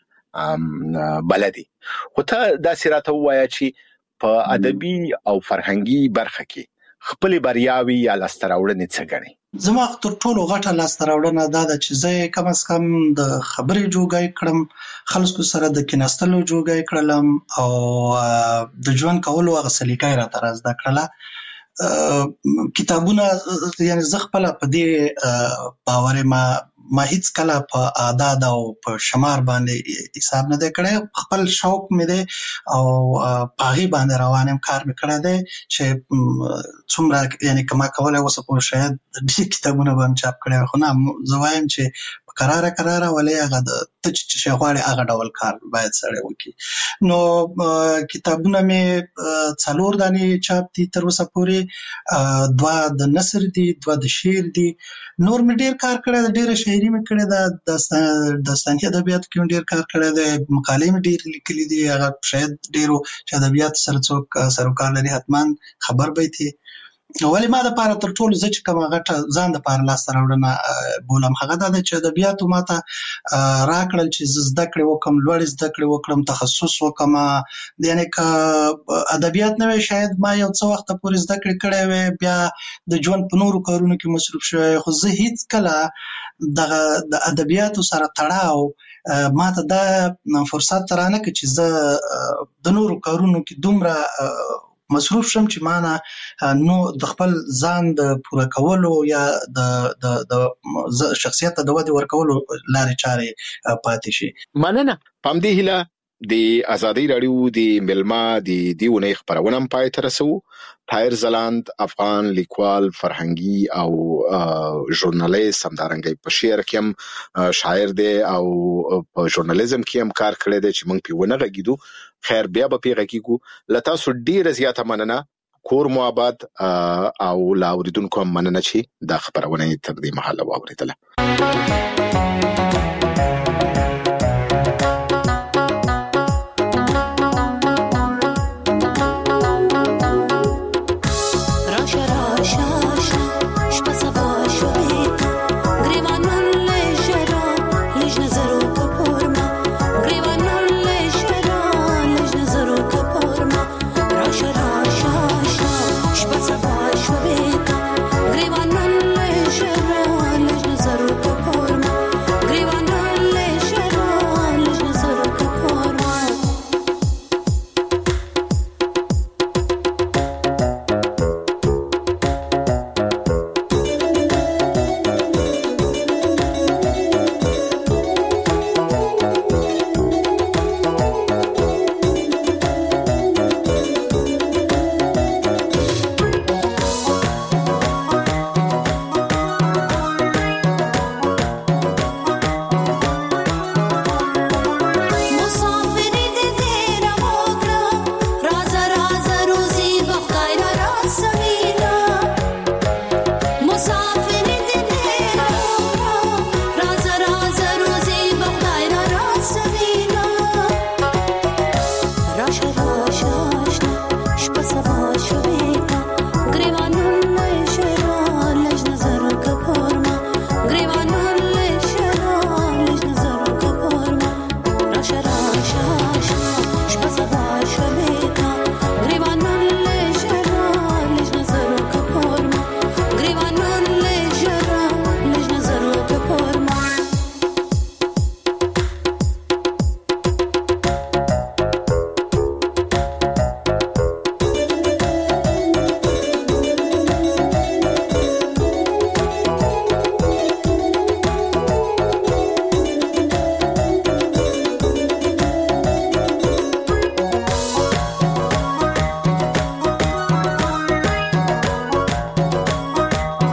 بلدي خو ته دا سراته وایا چې په ادبي او فرهنګي برخه کې خپل بریاوي یا لاسته راوړنې څه ګڼي زما تر ټولو غټه لاسته راوړنه دا ده چې زه کم از کم د خبرې جوګای کړم خلکو سره د کیناستلو جوګای کړلم او د ژوند کولو هغه سلیقه راته را زده کړله کتابونه یعنی زه خپل په دې باور ما هیڅ کله په اعداد او په شمار باندې حساب نه دی کړی خپل شوق مې دی او پاغي باندې روانم کار مې کړی دی چې څومره یعنی کما کولای وسه په شاید د کتابونه باندې چاپ کړی خو نه زه وایم چې قراره ولې هغه د چې شغواړي هغه ډول کار باید سره وکړي نو کتابونه مې څلور دانې چاپ دي تر اوسه پورې دوا د نثر دي دوا د شعر دي نور مې ډیر کار کړی دی ډیره شاعري مې کړې ده داستاني ادبیات کې ډیر کار کړی دی مقالې مې ډیر لیکلي دي هغه شاید ډیرو چې ادبیات سره څوک سروکار لري حتما خبر به وي ولی ما د پاره تر ټولو زه چې کومه غټه ځان د پاره لاسته راوړنه بولم هغه دا چې ادبیاتو ماته راکړل چې زده کړې وکم لوړ زده کړې وکړم تخصص وکم یعنی که ادبیات نه وي شاید ما یو څه وخت پورې زده کړې کړې وي بیا د ژوند په نورو کارونو کې مصروف شوی خو زه هیڅ کله د ادبیاتو سره تړاو ماته دا فرصت رانه کې چې زه د نورو کارونو کې دومره مصروف شم چې معنا نو د خپل ځان د پوره کولو یا د شخصیت د ودې ورکولو لارې چارې پاتې شي مننه پام دی هله د ازادي رادیو د ملما د دیونه خبرونه پای تر رسو طاهر زلاند افغان لیکوال فرهنګي او ژورنالیست همدارنګ په شعر کې هم شاعر دی او په ژورنالیزم کې هم کار کړی دی چې موږ په ونه غږیدو خیر بیا به پیغه کیږو لتا سو ډیره زیاته مننه کور مو آباد او لا اوریدونکو مننه چې دا خبرونه تر دې محله واوریدله